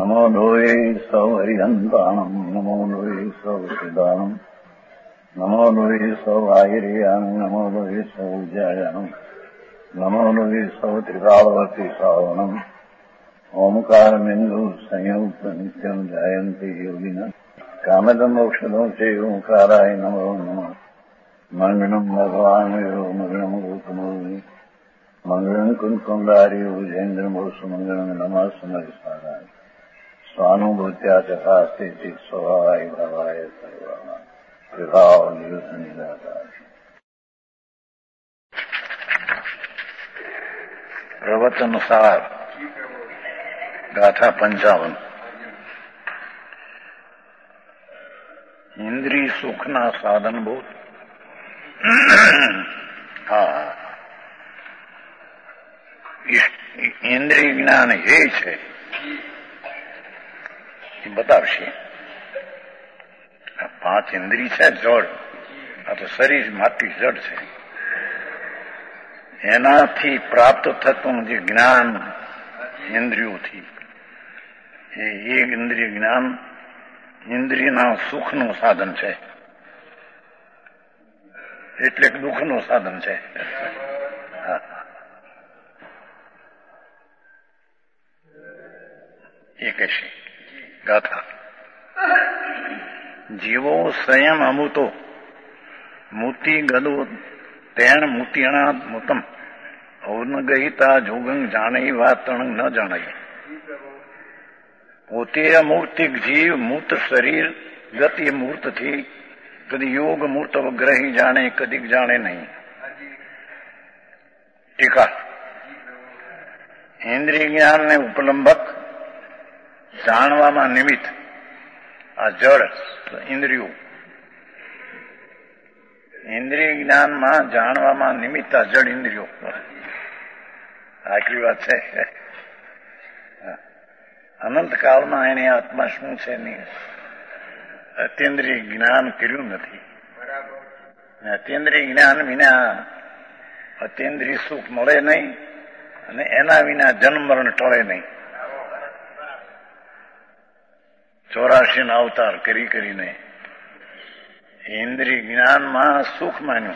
નમો લોહે સૌ હરિહંતાણમ નમો લોહે સૌ સિદ્ધાણમ નમો લોહે સૌ આયર્યાણમ નમો લોહે સૌ જયાણમ નમો લોહે સૌ ત્રિકાળવતી શ્રાવણમ ઓમકારમિંદુ સંયુક્ત નિત્યમ જાયંતી યોગિના કામદમ ઔષધો છે ઓંકારાય નમો નમઃ મંગળમ ભગવાન મંગળમ ગોતમોહિ મંગળમ કુંકુંડારી ઉજેન્દ્રમોષ મંગળમ નમઃ સમરિસારાય સ્વાનુભૂત્યા ચકાસ્તે સ્વભાવાય ભાવાય સર્વા વિભાવ નિદાતા પ્રવચન સાર ગાથા 55 ઇન્દ્રિય સુખના સાધનભૂત ઇન્દ્રિય જ્ઞાન એ છે એ બતાવશે. 5 ઇન્દ્રિય છે જળ, આ તો શરીર માટી જળ છે. એનાથી પ્રાપ્ત થતું જે જ્ઞાન ઇન્દ્રિયોથી, એ એક ઇન્દ્રિય જ્ઞાન ઇન્દ્રિયના સુખનું સાધન છે, એટલે દુઃખનું સાધન છે. એ કહેશે ગાથા. જીવો સંયમ અમૂતો મૂતિ ગદો તેણ મૂતિણા મૂતમ ઔન ગહિતા જોગંગ જાણઈ વાતણ ન જાણઈ. પોતે અમૂર્તિક જીવ મૂર્ત શરીર ગતિ મૂર્તથી કદી યોગ મૂર્ત ગ્રહી જાણે, કદીક જાણે નહીં. ટીકા. ઇન્દ્રિય જ્ઞાનને ઉપલંબક, જાણવામાં નિમિત્ત આ જળ ઇન્દ્રિયો. ઇન્દ્રિય જ્ઞાનમાં જાણવામાં નિમિત્ત આ જળ ઇન્દ્રિયો. આટલી વાત છે. અનંતકાળમાં એની આત્મા શું છે નહીં અતિન્દ્રિય જ્ઞાન કર્યું નથી. અતિન્દ્રિય જ્ઞાન વિના અતિન્દ્રિય સુખ મળે નહીં, અને એના વિના જન્મ મરણ ટળે નહીં. 84 ના અવતાર કરી કરીને ઇન્દ્રિય જ્ઞાનમાં સુખ માન્યું.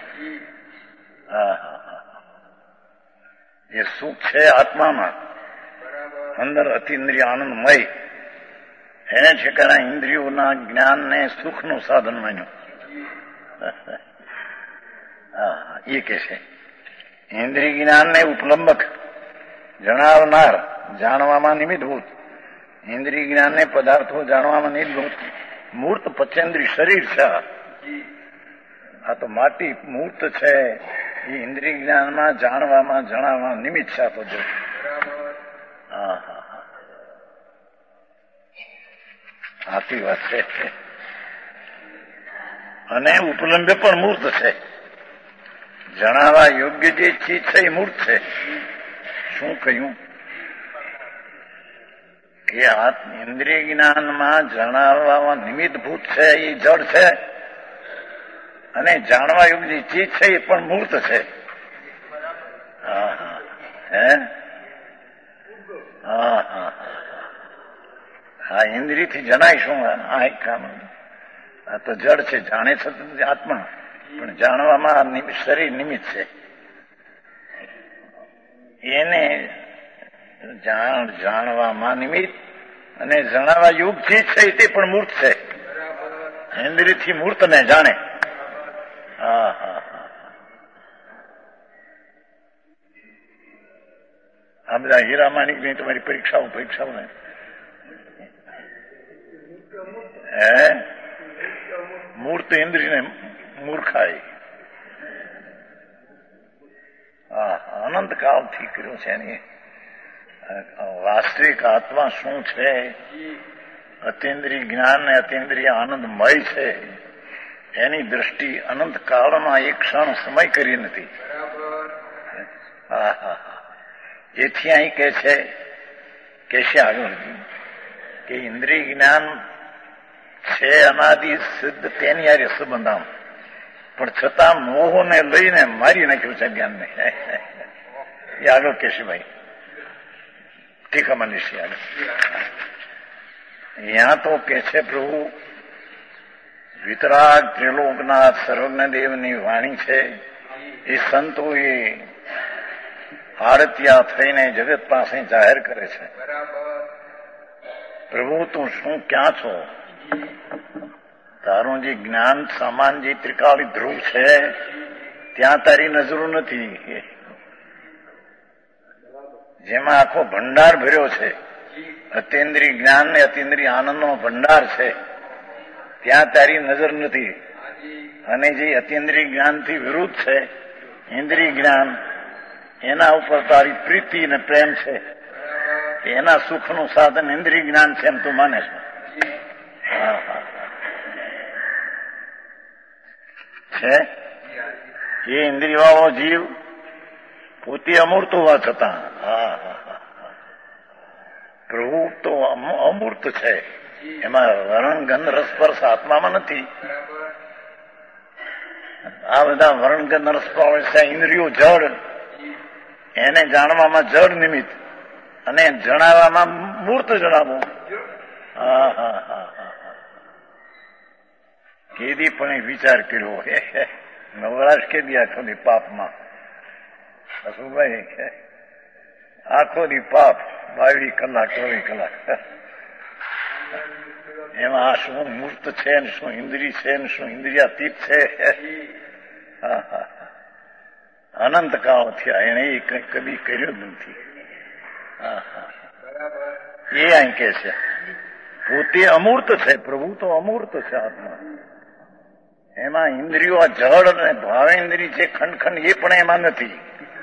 એ સુખ છે આત્મામાં, અંદર અતિન્દ્રિય આનંદમય. એને ઠેકાણા ઇન્દ્રિયોના જ્ઞાનને સુખનું સાધન માન્યું. એ કે છે ઇન્દ્રિય જ્ઞાનને ઉપલંબક, જણાવનાર, જાણવામાં નિમિત્તભૂત. ઇન્દ્રિય જ્ઞાનને પદાર્થો જાણવામાં નિમિત્તભૂત. મૂર્ત પંચેન્દ્રિય શરીર છે. આ તો માટી મૂર્ત છે. એ ઇન્દ્રિય જ્ઞાનમાં જાણવામાં જણાવવામાં નિમિત્ત છે. તો જો આથી વાત છે. અને ઉપલંબે પણ મૂર્ત છે. જણાવવા યોગ્ય જે ચીજ છે એ મૂર્ત છે. શું કહ્યું કે આ ઇન્દ્રિય જ્ઞાનમાં જણાવવામાં નિમિત્તભૂત છે એ જડ છે, અને જાણવા યોગ્ય જે ચીજ છે એ પણ મૂર્ત છે. હા, ઇન્દ્રિયથી જણાય શું? આ તો જડ છે, જાણે છે આત્મા, પણ જાણવામાં શરીર નિમિત્ત છે. એને જાણવામાં નિમિત્ત અને જણાવવા યોગ ચીજ છે તે પણ મૂર્ત છે. ઇન્દ્રિયથી મૂર્તને જાણે. આ બધા હીરા માણિકની તમારી પરીક્ષાઓ ને મૂર્ત ઇન્દ્રિયને મૂર્ખાય. અનંતકાળથી કર્યું છે. એની વાસ્તવિક આત્મા શું છે? અતિન્દ્રિય જ્ઞાન ને અતિન્દ્રિય આનંદમય છે. એની દ્રષ્ટિ અનંતકાળમાં એક ક્ષણ સમય કરી નથી. એથી અહીં કે છે આગળ કે ઇન્દ્રિય જ્ઞાન છે અનાદિ સિદ્ધ, તેની હારે સંબંધ આમ, પણ છતાં મોહોને લઈને મારી નાખ્યું છે જ્ઞાનને. એ આગળ કહેશે ભાઈ. ટીકા મનીષી यहाँ तो કે છે પ્રભુ વિતરાગ ત્રિલોકનાથ સર્વજ્ઞદેવની વાણી છે. એ સંતોએ આરત્યા થઈને જગત પાસે જાહેર કરે છે, પ્રભુ તું શું ક્યાં છો? તારું જે જ્ઞાન સામાન જે ત્રિકાળી ધ્રુવ છે ત્યાં તારી નજરો નથી, જેમાં આખો ભંડાર ભર્યો છે. અતિન્દ્રિય જ્ઞાન ને અતિન્દ્રિય આનંદનો ભંડાર છે, ત્યાં તારી નજર નથી. અને જે અતિન્દ્રિય જ્ઞાનથી વિરુદ્ધ છે ઇન્દ્રિય જ્ઞાન, એના ઉપર તારી પ્રીતિ અને પ્રેમ છે. એના સુખનું સાધન ઇન્દ્રિય જ્ઞાન છે એમ તું માને છે. એ ઇન્દ્રિય વાળો જીવ પોતે અમૂર્ત હોવા છતાં પ્રભુ તો અમૂર્ત છે. એમાં વર્ણ ગંધ રસસ્પર્શ આત્મામાં નથી. આ બધા વર્ણ ગંધ રસસ્પર્શ ઇન્દ્રિયો જડ, એને જાણવામાં જડ નિમિત્ત અને જણાવવામાં મૂર્ત જણાવવું. કેદી પણ વિચાર કર્યો નવરાશ કેદી આખો દી પાપમાં હસુભાઈ, આખો દી પાપ 22 કલાક 24 કલાક. એમાં આ શું મૂર્ત છે ને શું ઇન્દ્રિય છે ને શું ઇન્દ્રિયાતીત છે. અનંત કાળ થયા, એને એ કદી કર્યું જ નથી. એ અહીં કે છે પોતે અમૂર્ત છે, પ્રભુ તો અમૂર્ત છે આત્મા. એમાં ઇન્દ્રિયો આ જળ અને ભાવેન્દ્રિય છે ખંડ ખંડ, એ પણ એમાં નથી.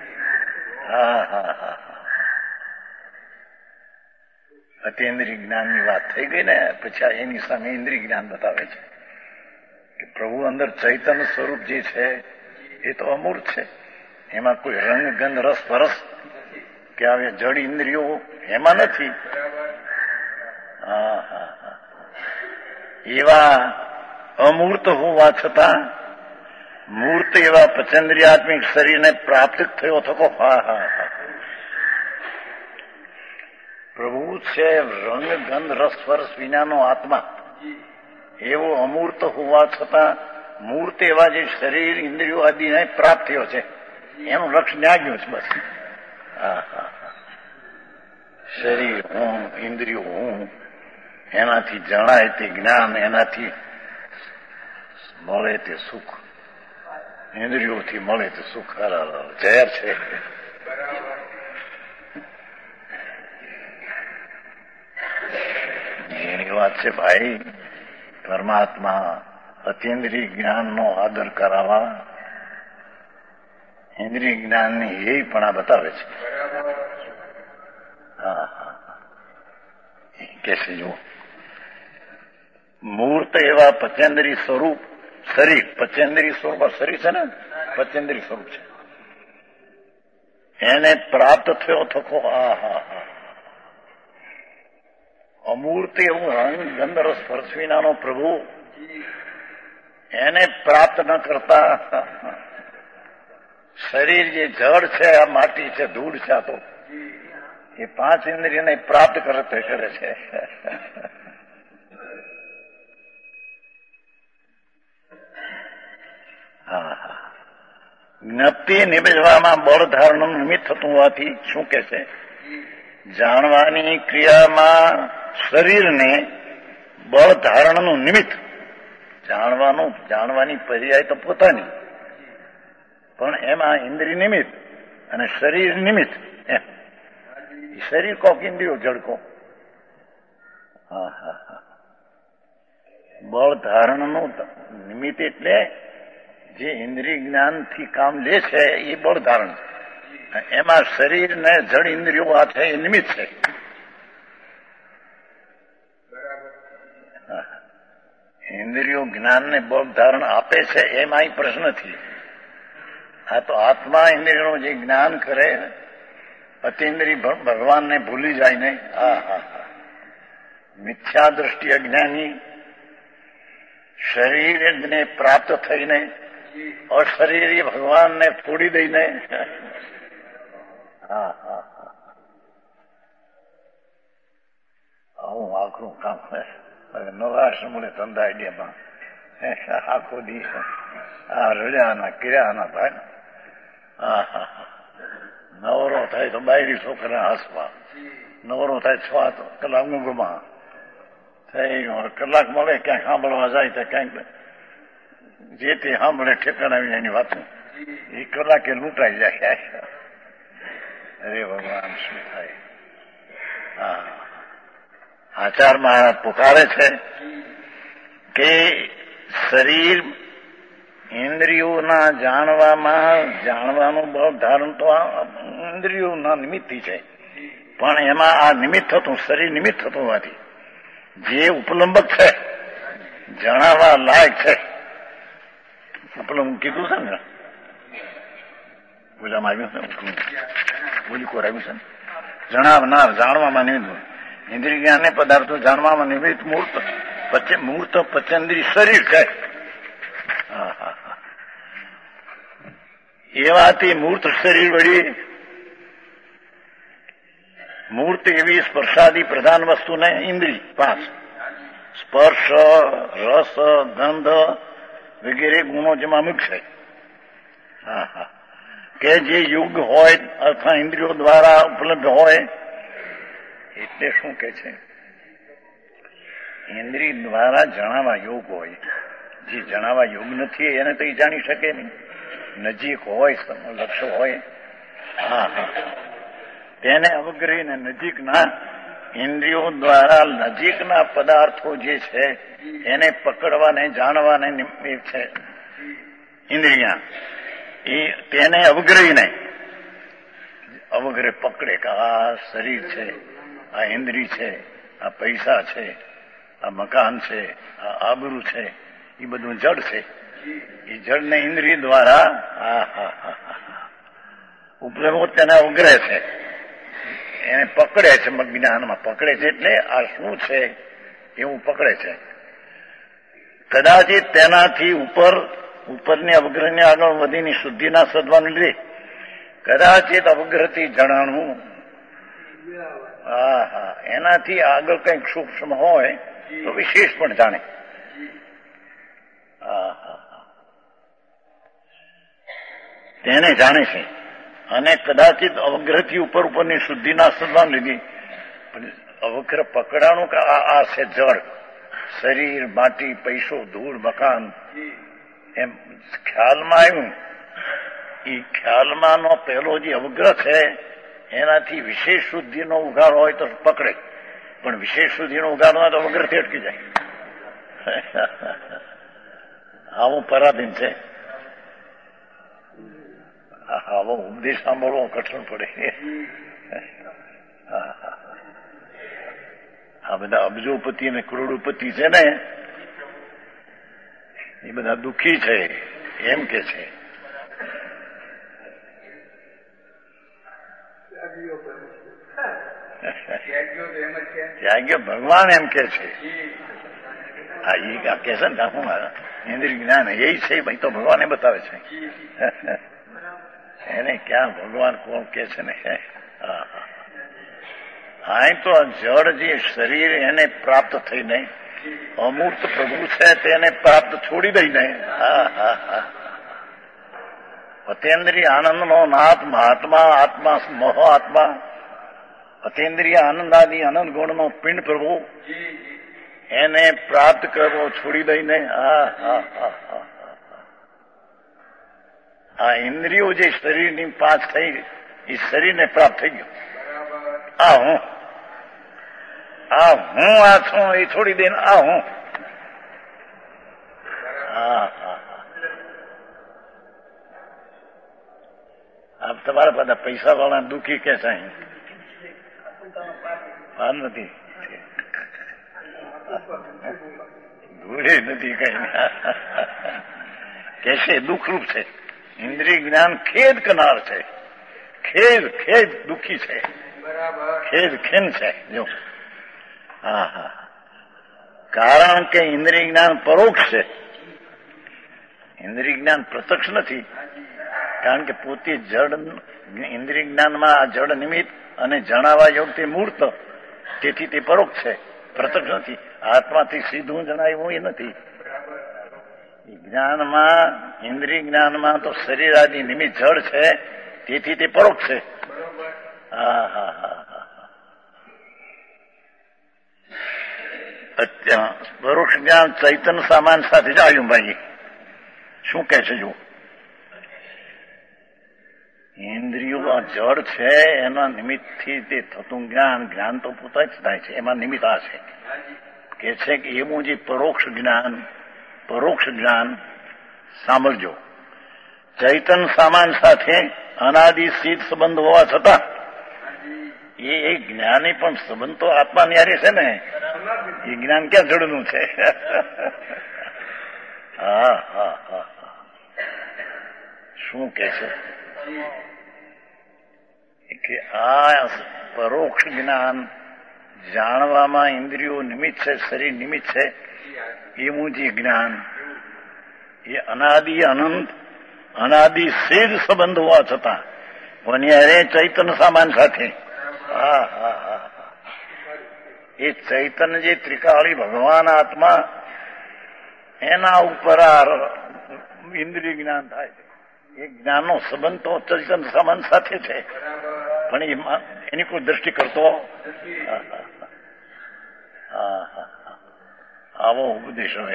અતિન્દ્રિય જ્ઞાનની વાત થઈ ગઈ ને પછી એની સામે ઇન્દ્રિય જ્ઞાન બતાવે છે કે પ્રભુ અંદર ચૈતન્ય સ્વરૂપ જે છે એ તો અમૂર્ત છે. એમાં કોઈ રંગ ગંધ રસ પરસ કે આવે જડ ઇન્દ્રિયો એમાં નથી. એવા અમૂર્ત હોવા છતાં મૂર્ત એવા પચેન્દ્રિયાત્મિક શરીરને પ્રાપ્ત થયો થકો. પ્રભુ છે રંગ ગંધ રસ સ્પર્શ વિનાનો આત્મા, એવો અમૂર્ત હોવા છતાં મૂર્ત એવા જે શરીર ઇન્દ્રિયો આદિને પ્રાપ્ત થયો છે એનું લક્ષ ન્યાગ્યું છે. બસ શરીર હું, ઇન્દ્રિયો હું, એનાથી જણાય તે જ્ઞાન, એનાથી મળે તે સુખ, ઇન્દ્રિયોથી મળે તે સુખ ઝેર છે. એની વાત છે ભાઈ, પરમાત્મા અતિન્દ્રિય જ્ઞાનનો આદર કરાવવા ઇન્દ્રિય જ્ઞાનની એ પણ આ બતાવે છે. કે છે જુઓ, મૂર્ત એવા પચેન્દ્રિય સ્વરૂપ શરીર, પચેન્દ્રિય સ્વરૂપ શરીર છે ને, પચેન્દ્રિય સ્વરૂપ છે, એને પ્રાપ્ત થયો થકો. અમૂર્ત એવું રંગ ગંધ રસ સ્પર્શ વિનાનો પ્રભુ એને પ્રાપ્ત ન કરતા શરીર જે જળ છે, આ માટી છે, ધૂળ છે, આ તો એ 5 ઇન્દ્રિયને પ્રાપ્ત કરે છે. જ્ઞપ્તિ નિભજવામાં બળ ધારણનું નિમિત્ત થતું હોવાથી શું કે છે, જાણવાની ક્રિયામાં શરીરને બળ ધારણનું નિમિત્ત, જાણવાની પર્યાય તો પોતાની, પણ એમાં ઇન્દ્રિય નિમિત્ત અને શરીર નિમિત્ત. એમ શરીર કોક ઇન્દ્રિયો જડકો. બળ ધારણનું નિમિત્ત એટલે જે ઇન્દ્રિય જ્ઞાનથી કામ લે છે એ બળ ધારણ છે. એમાં શરીર ને જડ ઇન્દ્રિયો આ છે એ નિમિત્ત છે. ઇન્દ્રિયો જ્ઞાનને બળ ધારણ આપે છે એમાં પ્રશ્ન નથી. આ તો આત્મા ઇન્દ્રિયનું જે જ્ઞાન કરે, અતિન્દ્રિય ભગવાનને ભૂલી જાય નહીં. મિથ્યા દ્રષ્ટિ અજ્ઞાની શરીરને પ્રાપ્ત થઈને અશરીરી ભગવાનને ફોડી દઈને આખરું કામ નવરાશ મળે ધંધા આઈડિયામાં આખો દી આ રડ્યાના કિર્યાના થાય ને. નવરો થાય તો બાયરી છોકરા હસવા, નવરો થાય 6 કલાક ઊંઘમાં થઈ કલાક મળે ક્યાંક સાંભળવા જાય તો ક્યાંક જે તે સાંભળે ઠેકાણાવી એની વાતો એ કલાકે લૂંટાઈ જાય. અરે ભગવાન શું થાય. આચાર મહારાજ પુકારે છે કે શરીર ઇન્દ્રિયોના જાણવાનું બળ ધારણ તો ઇન્દ્રિયોના નિમિત્તથી છે, પણ એમાં આ નિમિત્ત થતું શરીર નિમિત્ત થતું નથી. જે ઉપલંબક છે જણાવવા લાયક છે, ઉપલંબ કીધું છે ને, બોલામાં આવ્યું છે, બોલી કોર આવ્યું છે ને, જણાવનાર જાણવામાં નિમિત્ત ઇન્દ્રિય જ્ઞાન પદાર્થો જાણવામાં નિમિત્ત મૂર્ત પચેન્દ્રિય શરીર છે. એવાથી મૂર્ત શરીર વળી મૂર્ત એવી સ્પર્શાદી પ્રધાન વસ્તુને ઇન્દ્રિય 5 સ્પર્શ, રસ, ગંધ વગેરે ગુણો જેમાં મુખ્ય કે જે યુગ હોય અથવા ઇન્દ્રિયો દ્વારા ઉપલબ્ધ હોય. એટલે શું કે છે, ઇન્દ્રિય દ્વારા જણાવવા યોગ હોય. જે જણાવવા યોગ નથી એને તો એ જાણી શકે નહીં. નજીક હોય, લક્ષ્ય હોય, તેને અવગ્રહીને નજીકના ઇન્દ્રિયો દ્વારા નજીકના પદાર્થો જે છે એને પકડવાને જાણવાને છે ઇન્દ્રિયા. એ તેને અવગ્રહીને અવગ્રહ પકડે કે આ શરીર છે, આ ઇન્દ્રિય છે, આ પૈસા છે, આ મકાન છે, આ આબરૂ છે, એ બધું જડ છે. એ જડને ઇન્દ્રિય દ્વારા ઉપલબ્ધ તેને અવગ્રહ છે, એને પકડે છે. જ્ઞાનમાં પકડે છે એટલે આ શું છે એવું પકડે છે. કદાચિત તેનાથી ઉપરની અવગ્રહની આગળ વધીની શુદ્ધિના સદવાને લીધે કદાચિત અવગ્રહથી જણાણું એનાથી આગળ કંઈક સૂક્ષ્મ હોય તો વિશેષ પણ જાણે. તેને જાણે છે. અને કદાચિત અવગ્રહથી ઉપરની શુદ્ધિના સદવાન લીધી અવગ્રહ પકડાનું કે આ છે જળ, શરીર, માટી, પૈસો, ધૂળ, મકાન, એમ ખ્યાલમાં આવ્યું. એ ખ્યાલમાંનો પહેલો જે અવગ્રહ છે એનાથી વિશેષ શુદ્ધિનો ઉઘાડ હોય તો પકડે, પણ વિશેષ શુદ્ધિનો ઉઘાડ હોય તો અવગ્રહથી અટકી જાય. આવું પરાધીન છે. આવો ઉપદેશ સાંભળવો કઠણ પડે. આ બધા અબજોપતિ અને કરોડોપતિ છે ને એ બધા દુઃખી છે એમ કે છે. ત્યાગ્ય ભગવાન એમ કે છે. હા એ કે છે ને હું ઇન્દ્રિય જ્ઞાન એ છે ભાઈ તો ભગવાને બતાવે છે. એને ક્યાં ભગવાન કોણ કે છે ને. હા તો જળ જે શરીર એને પ્રાપ્ત થઈ નહીં, અમૂર્ત પ્રભુ છે તેને પ્રાપ્ત છોડી દઈ નહીં. અતેન્દ્રિય આનંદનો નાથ મહાત્મા આત્મા મોહ આત્મા અતેન્દ્રિય આનંદાદિ અનંત ગુણનો પિંડ પ્રભુ એને પ્રાપ્ત કરવો છોડી દઈને આ ઇન્દ્રિયો જે શરીરની 5 થઈ એ શરીરને પ્રાપ્ત થઈ ગયું. હું આ છું એ છોડી દઈને હું આપ તમારા બધા પૈસા વાળા દુઃખી કે છે ભાન નથી, ધૂળે નથી કઈ કે છે દુઃખરૂપ છે. ઇન્દ્રિય જ્ઞાન ખેદ કરનાર છે. ખેદ દુઃખી છે. ખેદ ખીન છે. જો કારણ કે ઇન્દ્રિય જ્ઞાન પરોક્ષ છે. ઇન્દ્રિય જ્ઞાન પ્રત્યક્ષ નથી. કારણ કે પોતે જડ ઇન્દ્રિય જ્ઞાનમાં આ જડ નિમિત્ત અને જણાવવા યોગ તે મૂર્ત, તેથી તે પરોક્ષ છે. પ્રત્યક્ષ નથી. આત્માથી સીધું જણાવ્યું એ નથી. જ્ઞાનમાં, ઇન્દ્રિય જ્ઞાનમાં તો શરીર આદિ નિમિત્ત જળ છે, તેથી તે પરોક્ષ છે. હા હા હા પરોક્ષ જ્ઞાન ચૈતન સામાન સાથે જ આવ્યું. ભાઈ શું કે છે? જો ઇન્દ્રિયો જળ છે, એના નિમિત્તથી તે થતું જ્ઞાન, જ્ઞાન તો પોતા જ થાય છે, એમાં નિમિત્ત આ છે કે છે કે એવું જે પરોક્ષ જ્ઞાન સાંભળજો, ચૈતન સામાન સાથે અનાદિ સિદ્ધ સંબંધ હોવા છતાં એ જ્ઞાની પણ સંબંધ તો આત્મા ન્યારે છે ને, એ જ્ઞાન ક્યાં જળનું છે? હા હા હા શું કે છે કે આ પરોક્ષ જ્ઞાન જાણવામાં ઇન્દ્રિયો નિમિત્ત છે, શરીર નિમિત્ત છે, એવું જે જ્ઞાન એ અનાદિ અનંત અનાદિ સિદ્ધ સંબંધ હોવા છતાં કોની અરે ચૈતન સામાન સાથે. હા હા હા એ ચૈતન્ય જે ત્રિકાળી ભગવાન આત્મા, એના ઉપર ઇન્દ્રિય જ્ઞાન થાય છે. એ જ્ઞાનનો સંબંધ તો ચૈતન્ય સામાન સાથે છે, પણ એની કોઈ દ્રષ્ટિ કરતો. આવો ઉપદેશ હોય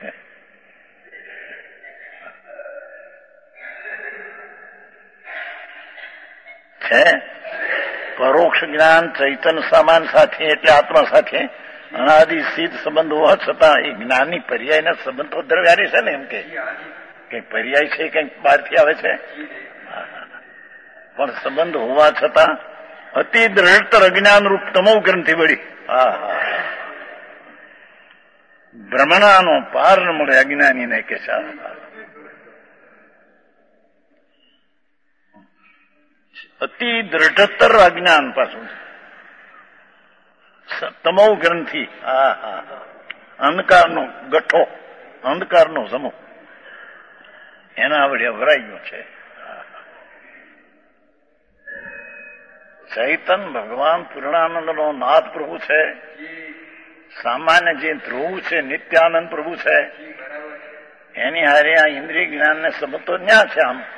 છે. પરોક્ષ જ્ઞાન ચૈતન્ય સામાન સાથે એટલે આત્મા સાથે અનાદિ સિદ્ધ સંબંધ હોવા છતાં એ જ્ઞાનની પર્યાયના સંબંધ તો દ્રવ્યારી છે ને, એમ કે કઈક પર્યાય છે, કઈક બહારથી આવે છે, પણ સંબંધ હોવા છતાં અતિ દ્રઢતર અજ્ઞાન રૂપ તમો ગ્રંથિ વળી. ભ્રમણાનો પાર ન મળે અજ્ઞાનીને કે છે. અતિ દ્રઢતર અજ્ઞાન પાછું તમો ગ્રંથિ. હા હા અંધકારનો ગઠ્ઠો, અંધકારનો સમૂહ એના વડે વરાઈ ગયો છે. ચૈતન ભગવાન પૂર્ણાનંદનો નાથ પ્રભુ છે, સામાન્ય જે ધ્રુવ છે નિત્યાનંદ પ્રભુ છે, એની હારે આ ઇન્દ્રિય જ્ઞાનને સંબંધ તો ન્યા છે. આમ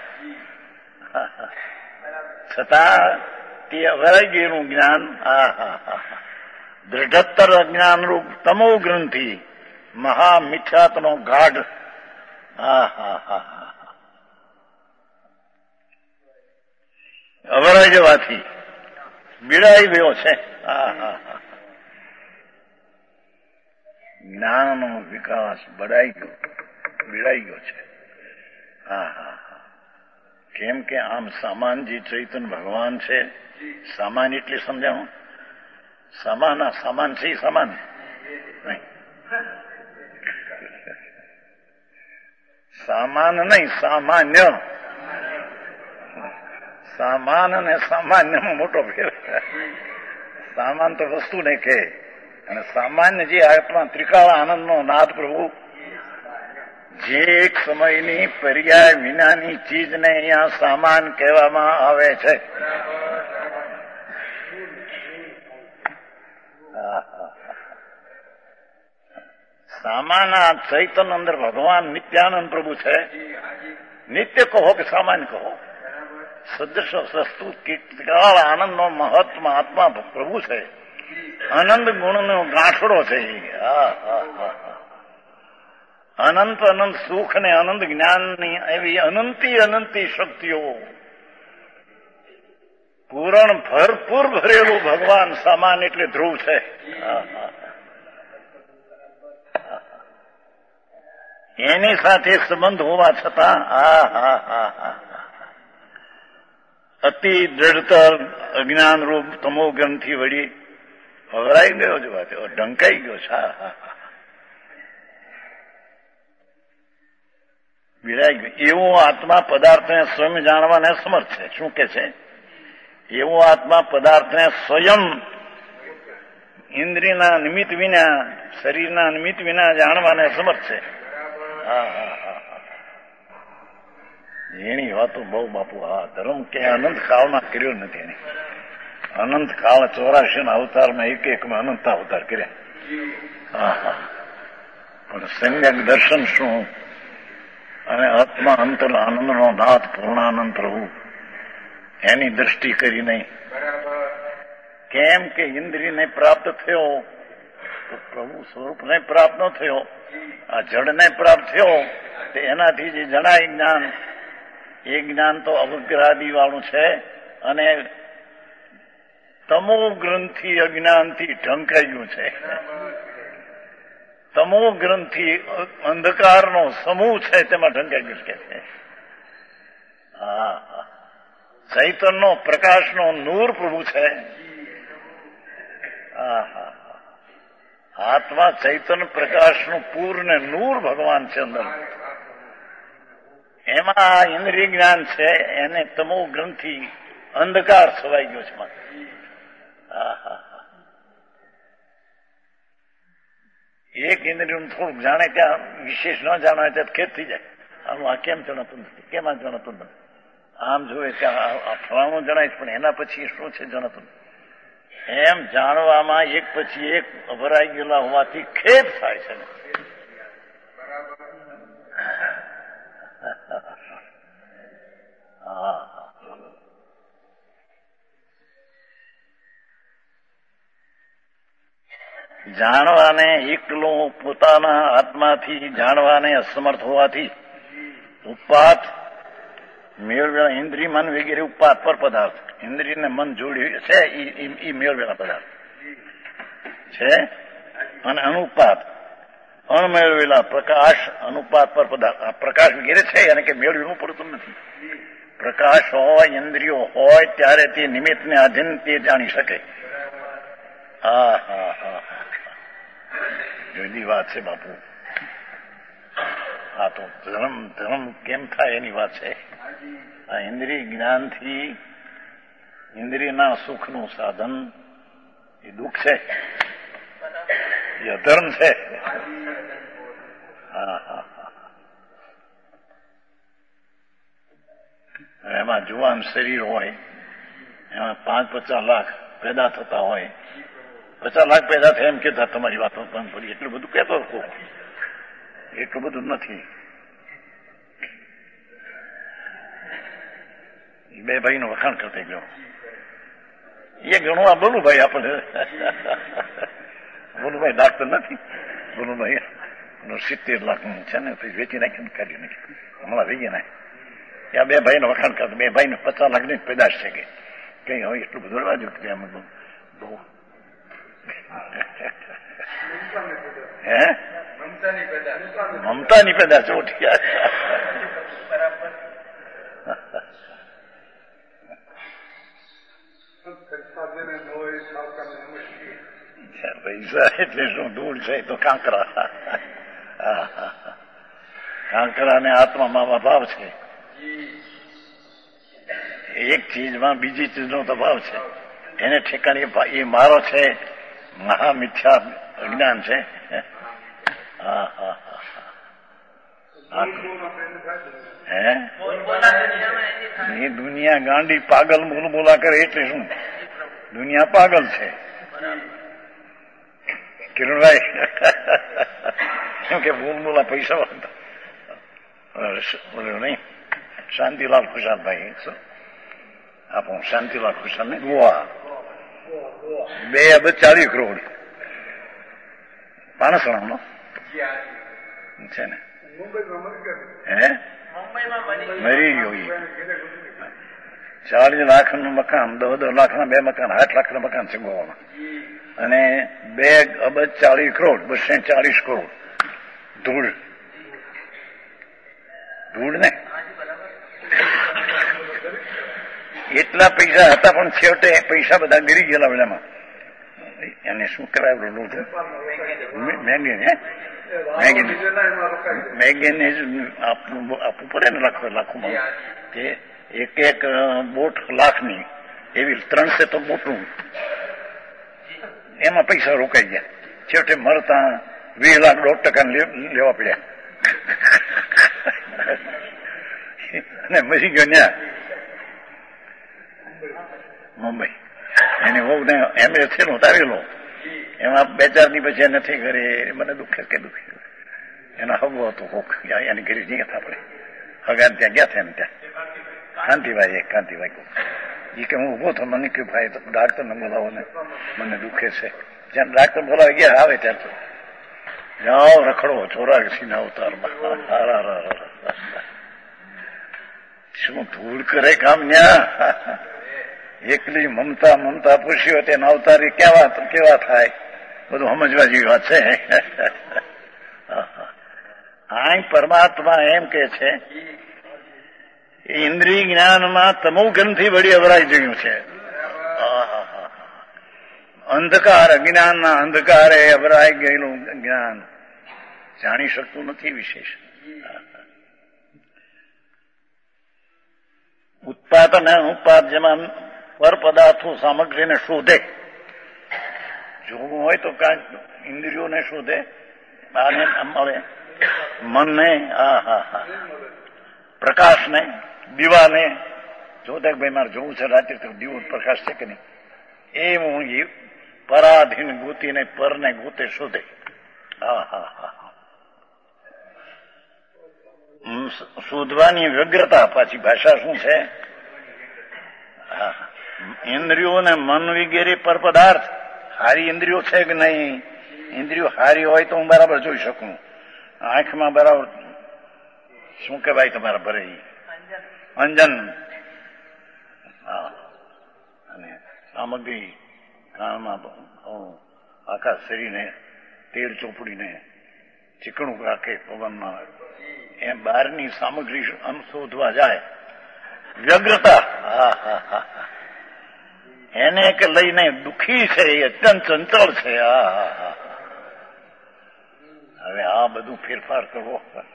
છતાં તે વરાઈ ગયેલું જ્ઞાન. દ્રઢતર અજ્ઞાન રૂપ તમો ગ્રંથિ મહામિથ્યાત્મનો ગાઢ. અવરાઈ જવાથી બીડાઈ ગયો છે. જ્ઞાનનો વિકાસ બીડાઈ ગયો છે. કેમ કે આમ સામાન જે ચૈતન ભગવાન છે, સામાન એટલે સમજાવું, સામાન છે, સામાન નહીં, સામાન નહીં, સામાન્ય. સામાન અને સામાન્યમાં મોટો ફેર. સામાન તો વસ્તુ ને કે, અને સામાન્ય જે આત્મા ત્રિકાળ આનંદનો નાથ પ્રભુ, જે એક સમયની પર્યાય વિનાની ચીજને અહીંયા સામાન કહેવામાં આવે છે. સામાન આ ચૈતન અંદર ભગવાન નિત્યાનંદ પ્રભુ છે. નિત્ય કહો કે સામાન્ય કહો, સદૃશ સસ્તુ ત્રિકાળ આનંદનો મહત્વ આત્મા પ્રભુ છે. અનંત ગુણનો ગાંઠડો છે. અનંત અનંત સુખ ને અનંત જ્ઞાનની એવી અનંતી શક્તિઓ, પૂરણ ભરપૂર ભરેલું ભગવાન સામાન એટલે ધ્રુવ છે. એની સાથે સંબંધ હોવા છતાં અતિ દ્રઢતર અજ્ઞાન રૂપ તમો ગ્રંથિ વળી વરાઈ ગયો છે, વાત ઢંકાઈ ગયો છે. વિરાઈ ગયો. એવો આત્મા પદાર્થને સ્વયં જાણવાને સમર્થ છે. શું કે છે? એવો આત્મા પદાર્થને સ્વયં ઇન્દ્રિયના નિમિત્ત વિના, શરીરના નિમિત્ત વિના જાણવાને સમર્થ છે. એની વાતો બહુ બાપુ. ધર્મ કે અનંત કાળમાં કર્યો નથી. એની અનંત કાળ 84 અવતારમાં એક અનંત અવતાર કર્યા. હા. પણ સમ્યક દર્શન શું અને આત્મા અંતર આનંદનો નાથ પૂર્ણાનંદ પ્રભુ એની દ્રષ્ટિ કરી નહીં. કેમ કે ઇન્દ્રિયને પ્રાપ્ત થયો તો પ્રભુ સ્વરૂપને પ્રાપ્ત ન થયો, આ જડને પ્રાપ્ત થયો તે એનાથી જે જણાય જ્ઞાન એ જ્ઞાન તો અવગ્રાદી વાળું છે અને તમો ગ્રંથિ અજ્ઞાનથી ઢંકાઈ ગયું છે. તમો ગ્રંથિ અંધકારનો સમૂહ છે તેમાં ઢંકાઈ ગયું છે. હા, ચૈતનનો પ્રકાશનો નૂર પ્રભુ છે. આત્મા ચૈતન્ય પ્રકાશનું પૂર્ણ નૂર ભગવાન છે અંદર. એમાં ઇન્દ્રિય જ્ઞાન છે એને તમો ગ્રંથિ અંધકાર છવાઈ ગયો છે. એક ઇન્દ્રિયનું થોડુંક જાણે ત્યાં વિશેષ ન જાણે ત્યાં ખેદ થઈ જાય. આનું આ કેમ જણાતું નથી, કેમ આ જણાતું નથી, આમ જોવે ત્યાં ફલાણું જણાય પણ એના પછી શું છે જણાતું નથી. એમ જાણવામાં એક પછી એક ભરાઈ ગયેલા હોવાથી ખેદ થાય છે. જાણવાને એકલો પોતાના આત્માથી જાણવાને અસમર્થ હોવાથી ઉપાત મેળવેલા ઇન્દ્રિય મન વગેરે ઉપાત પર પદાર્થ, ઇન્દ્રિયને મન જોડ્યું છે એ મેળવેલા પદાર્થ છે. અને અનુપાત અણમેળવેલા પ્રકાશ અનુપાત પર પદાર્થ. પ્રકાશ વગેરે છે એને કે મેળવવું પડતું નથી. પ્રકાશ હોય ઇન્દ્રિયો હોય ત્યારે તે નિમિત્તને આધીન તે જાણી શકે. જુદી વાત છે બાપુ. આ તો ધર્મ કેમ થાય એની વાત છે. આ ઇન્દ્રિય જ્ઞાનથી ઇન્દ્રિયના સુખનું સાધન એ દુઃખ છે, એ અધર્મ છે. એમાં જુવાન શરીર હોય, એમાં 5-50 લાખ પેદા થતા હોય. 50 લાખ પેદા થાય એમ કેતા તમારી વાતો પણ પડી. એટલું બધું કહેતો હતો, એટલું બધું નથી. બે ભાઈ નું વખાણ કરતા ગયો. એ ઘણું આ બોલુભાઈ આપણે બોલુભાઈ ડાક્ટર નથી. બોલુભાઈ 70 લાખનું છે ને વેચી નાખીને કાઢી નાખ્યું હમણાં વેચી નાખી. ત્યાં બે ભાઈ નો વખાણ કરતા. બે ભાઈ ને 50 લાખની પેદાશ છે કે કઈ હવે એટલું બધું રહેવા જો કે બહુ હે મમતાની પેદા ચોટી. પૈસા એટલે શું ધૂળ છે તો કાંકરા. કાંકરા ને આત્મામાં અભાવ છે. એક ચીજમાં બીજી ચીજનો અભાવ છે. એને ઠેકાણે એ મારો છે, મહામિથ્યા અજ્ઞાન છે. એ દુનિયા ગાંડી પાગલ બોલા કરે એટલે શું? દુનિયા પાગલ છે. કિરણભાઈ શું કે બોલા પૈસા નહીં. શાંતિલાલ ખુશાલભાઈ આપણું શાંતિલાલ ખુશાલ ને ગોવા 2 અબજ 40 કરોડ પાણસણાનો છે ને. હે મરી ગયો. 40 લાખનું મકાન, 10 લાખના 2 મકાન, 8 લાખના મકાન છે ગોવામાં. અને 2 અબજ 40 કરોડ 240 કરોડ ધૂળ ને. એટલા પૈસા હતા પણ છેવટે પૈસા બધા ગરી ગયેલા વેળામાં. એને શું કરાવેલું હતું? મેગેનીઝ આપવું પડે ને લાખોમાં. કે એક બોટ લાખની એવી 300 તો બોટનું એમાં પૈસા રોકાઈ ગયા. છેવટે મળતા 20 લાખ 1.5% લેવા પડ્યા. અને મરી ગયો ત્યાં મુંબઈ. એની વહુને એમએ થયેલો તારેલો એમાં 2-4 દી પછી નથી ઘરે, મને દુઃખે કે દુઃખે. એનો હગો હતો કોક, એની ઘરે નહીં હતા આપણે, હગાને ત્યાં ગયા હતા. એમ ત્યાં કાંતિભાઈ કોક એ કે હું ઉભો થયો, મને કે ભાઈ ડાક્ટરને બોલાવો ને, મને દુઃખે છે. જ્યાં ડાક્ટર બોલાવી ગયા આવે ત્યાં તો જાઓ રખડો 84 અવતારમાં. શું ધૂળ કરે કામ ન્યા. એકલી મમતા પૂછ્યો તેના અવતારી કેવા થાય, બધું સમજવા જેવી વાત છે. આ પરમાત્મા એમ કે છે ઇન્દ્રિય જ્ઞાનમાં તમોગનથી વળી અવરાઈ ગયું છે. અંધકાર, અજ્ઞાનના અંધકારે અવરાઈ ગયેલું જ્ઞાન જાણી શકતું નથી વિશેષ. ઉત્પાદ અને અનુત્પાદ જેમાં પર પદાર્થો સામગ્રીને શોધે, જોવું હોય તો કાંઈક ઇન્દ્રિયોને શોધે, આને મળે, મનને, પ્રકાશને, દીવાને જોતે ભાઈ મારે જોવું છે રાત્રે તો દીવો પ્રકાશ છે કે નહીં, એવું પરાધીન ગોતીને પરને ગોતે શોધે. શોધવાની વ્યગ્રતા. પાછી ભાષા શું છે? ઇન્દ્રિયો ને મન વગેરે પર પદાર્થ હારી ઇન્દ્રિયો છે કે નહીં? ઇન્દ્રિયો હારી હોય તો હું બરાબર જોઈ શકું. આંખમાં બરાબર શું કહેવાય તમારા ભરે અંજન, અને સામગ્રી કાનમાં આખા શરીરને તેલ ચોપડીને ચીકણું રાખે પવનમાં, એમ બહારની સામગ્રી શોધવા જાય. વ્યગ્રતા એને કે લઈને દુઃખી છે, એ અત્યંત ચંચળ છે. હવે આ બધું ફેરફાર કરવો.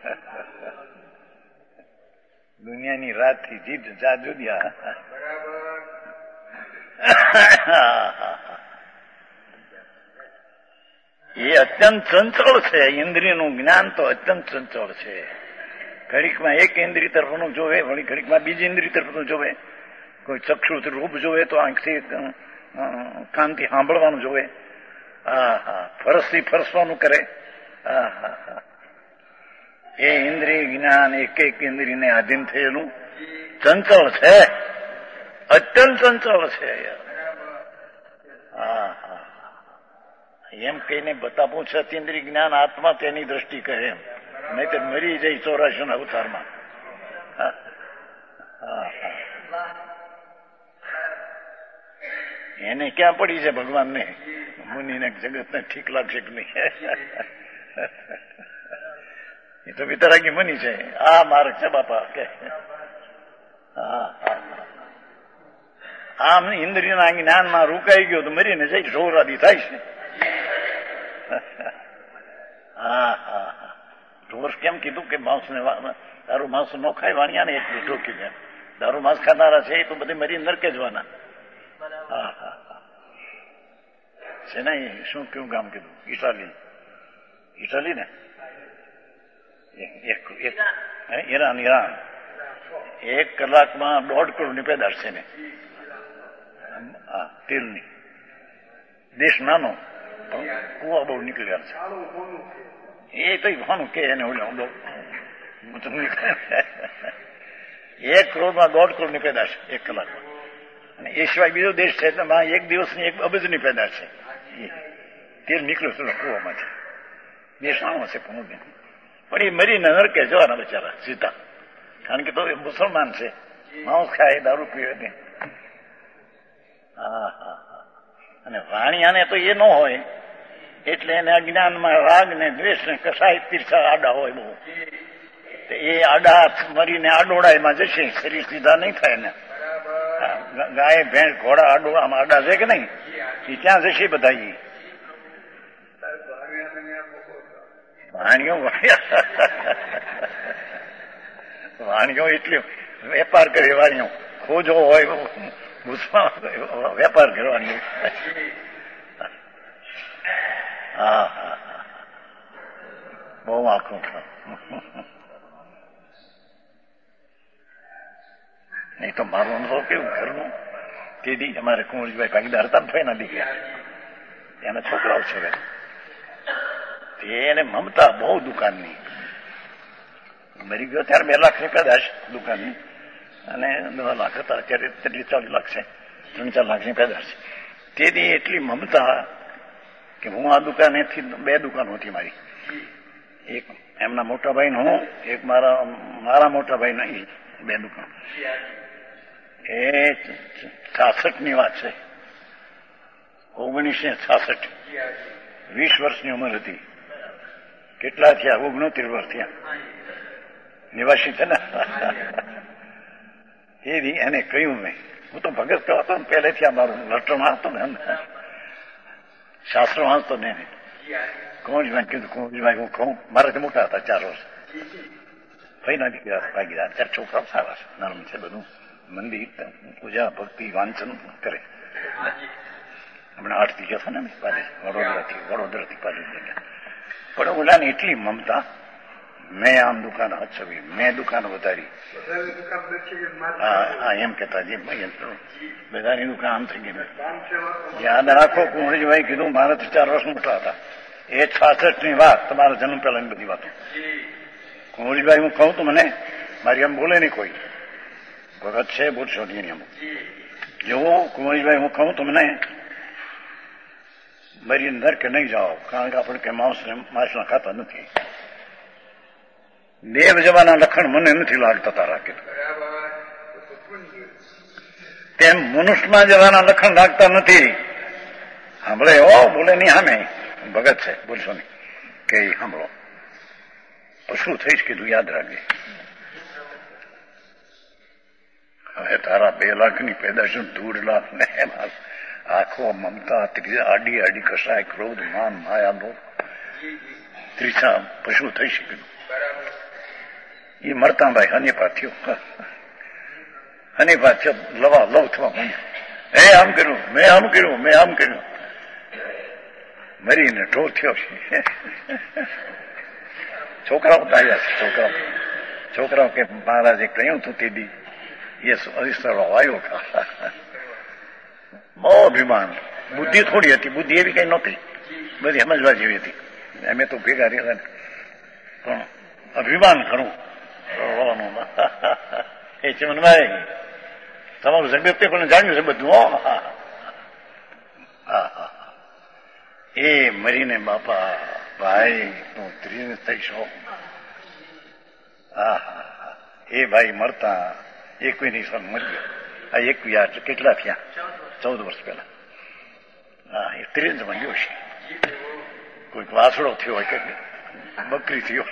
દુનિયાની રાતથી જીત જાજુદ્યા. એ અત્યંત ચંચળ છે. ઇન્દ્રિયનું જ્ઞાન તો અત્યંત ચંચળ છે. ઘડીકમાં એક ઇન્દ્રિય તરફનું જોવે, વળી ઘડીકમાં બીજી ઇન્દ્રિય તરફનું જોવે. કોઈ ચક્ષુથી રૂપ જોવે તો આંખથી કાનથી સાંભળવાનું જોવે. ફરસથી ફરસવાનું કરે. એ ઇન્દ્રિય જ્ઞાન એક ઇન્દ્રિયને આધીન થયેલું ચંચળ છે, અત્યંત ચંચળ છે. એમ કહીને બતાવવું છે અતિન્દ્રિય જ્ઞાન આત્મા તેની દ્રષ્ટિ કહે એમ, નહીં તો મરી જાય 84 અવતારમાં. એને ક્યાં પડી છે ભગવાનને, મુનિને જગતને ઠીક લાગશે કે નહીં? એ તો વિતરાગી મુનિ છે. આ માર્ગ છે બાપા કે આમ ઇન્દ્રિયના જ્ઞાનમાં રોકાઈ ગયો તો મરીને જઈ ઢોરાદી થાય છે. ઢોર કેમ કીધું કે માંસને દારૂ માંસ ન ખાય વાણિયા ને એટલું ઢોકી જાય. દારૂ માંસ ખાનારા છે એ તો બધી મરી નરકે જવાના. છે ને શું કેવું ગામ કીધું? ઇટાલી ને ઈરાન 1 કલાકમાં 1.5 કરોડની પેદાશ છે ને તેલની. દેશ નાનો કુવા બહુ નીકળ્યા છે. એ તો ભાનું કે એને 1 કરોડમાં 1.5 કરોડની પેદાશ 1 કલાકમાં. અને એ સિવાય બીજો દેશ છે તેમાં 1 દિવસની 1 અબજની પેદાશ છે. તેલ નીકળ્યું છે કુવામાંથી. દેશ નાનો છે પણ એ મરીને નરકે જવાના બચારા સીધા. કારણ કે તો એ મુસલમાન છે, માંસ ખાય, દારૂ પીવે નહીં. અને વાણિયાને તો એ ન હોય એટલે એને અજ્ઞાનમાં રાગ ને દ્વેષ ને કસાય તીર્થા આડા હોય બહુ. એ આડા મરીને આડોડાયમાં જશે, શરીર સીધા નહીં થાય ને. ગાય ભેંસ ઘોડા આડોડામાં આડા છે કે નહીં, એ ત્યાં જશે બધા. વાણીઓ એટલે વેપાર કરે. વાણીઓ ખોજો હોય વેપાર કરવાની. બહુ આખું. નહીં તો મારું અનુભવ કેવું ઘરનું. તેથી અમારે કુંવરજીભાઈ ભાગીદાર હતા ફઈના દીકરા. એના છોકરાઓ છે એને મમતા બહુ દુકાનની. મરી ગયો ત્યારે 2 લાખની પેદાશ દુકાનની, અને 9 લાખ હતા, અત્યારે 40 લાખ છે, 3-4 લાખની પેદાશ છે. તેથી એટલી મમતા કે હું આ દુકાનેથી 2 દુકાનો હતી મારી, એક એમના મોટા ભાઈ હું, એક મારા મોટા ભાઈ નહીં, 2 દુકાન. એ 66ની વાત છે, 1966, 20 વર્ષની ઉંમર હતી. કેટલા થયા? 69 વર્ષ થયા. નિવાસી છે ને. એવી એને કહ્યું મેં, હું તો ભગત કહેવાતો ને પહેલેથી, આ મારું લટણ વાંચતો ને, શાસ્ત્ર વાંચતો ને. કુંવરજીભાઈ કીધું, કુંવરજીભાઈ હું કહું, મારાથી મોટા હતા 4 વર્ષ, ભાઈના દીકરા ભાગીદાર, 4 છોકરાઓ સારા છે, નરમ છે, બધું મંદિર પૂજા ભક્તિ વાંચન કરે. હમણાં 8 થી ગયા ને વડોદરાથી પાછી પણ ઓલાની એટલી મમતા, મેં આમ દુકાન હચવી, મેં દુકાન વધારી. હા એમ કેતા બધાની દુકાન આમ થઈ ગઈ. યાદ રાખો, કુંવરજીભાઈ કીધું મારાથી 4 વર્ષ મોટા હતા. એ 66ની વાત, તમારા જન્મ પહેલાની બધી વાતો. કુંવરજીભાઈ હું કહું તો મને મારી આમ બોલે નહીં કોઈ, ભગત છે બોલશો નહીં અમુક જેવો. કુંવરજીભાઈ હું કહું તો મને મારી અંદર કે નહીં જાઓ, કારણ કે આપણે કે માંસના ખાતા નથી. દેવ જવાના લખણ મને નથી લાગતા તારા, કીધું તેમ મનુષ્યમાં જવાના લખણ લાગતા નથી. સાંભળે ઓ બોલે નહીં, સામે ભગત છે બોલશો નહીં કે સાંભળો પશુ થઈશ, કીધું યાદ રાખજે. હવે તારા 2 લાખની પેદાશ, 1.5 લાખ ને આખો મમતા, આડી આડી કસાય, ક્રોધ, માન, માયા, લોભ, ત્રીસા પશુ થઈ શકે. એ મળતા ભાઈ હનીફા થયો, હનીફા થયો, લવા લવ થવા માંડ્યો. આમ કર્યું, મેં આમ કર્યું, મેં આમ કર્યું, મરીને ઢોર થયો છે. છોકરાઓ તાર્યા છે, છોકરાઓ કે મહારાજે કહ્યું તું તેદી એ અરીસરો આવ્યો. બહુ અભિમાન, બુદ્ધિ થોડી હતી, બુદ્ધિ એવી કઈ નહોતી, બધી સમજવા જેવી હતી. અમે તો ભેગા રહેલા, પણ અભિમાન ઘણું. એ ચમનભાઈ તમારું જગત પણ જાણ્યું છે બધું. એ મરીને બાપા ભાઈ તું 30 થઈશો. એ ભાઈ મળતા 21ની સાલ મરી ગયો. આ 21 કેટલા થયા? 14 વર્ષ પહેલા. એ 30 માં ગયો છે. કોઈક વાસડો થયો હોય કે બકરી થયો.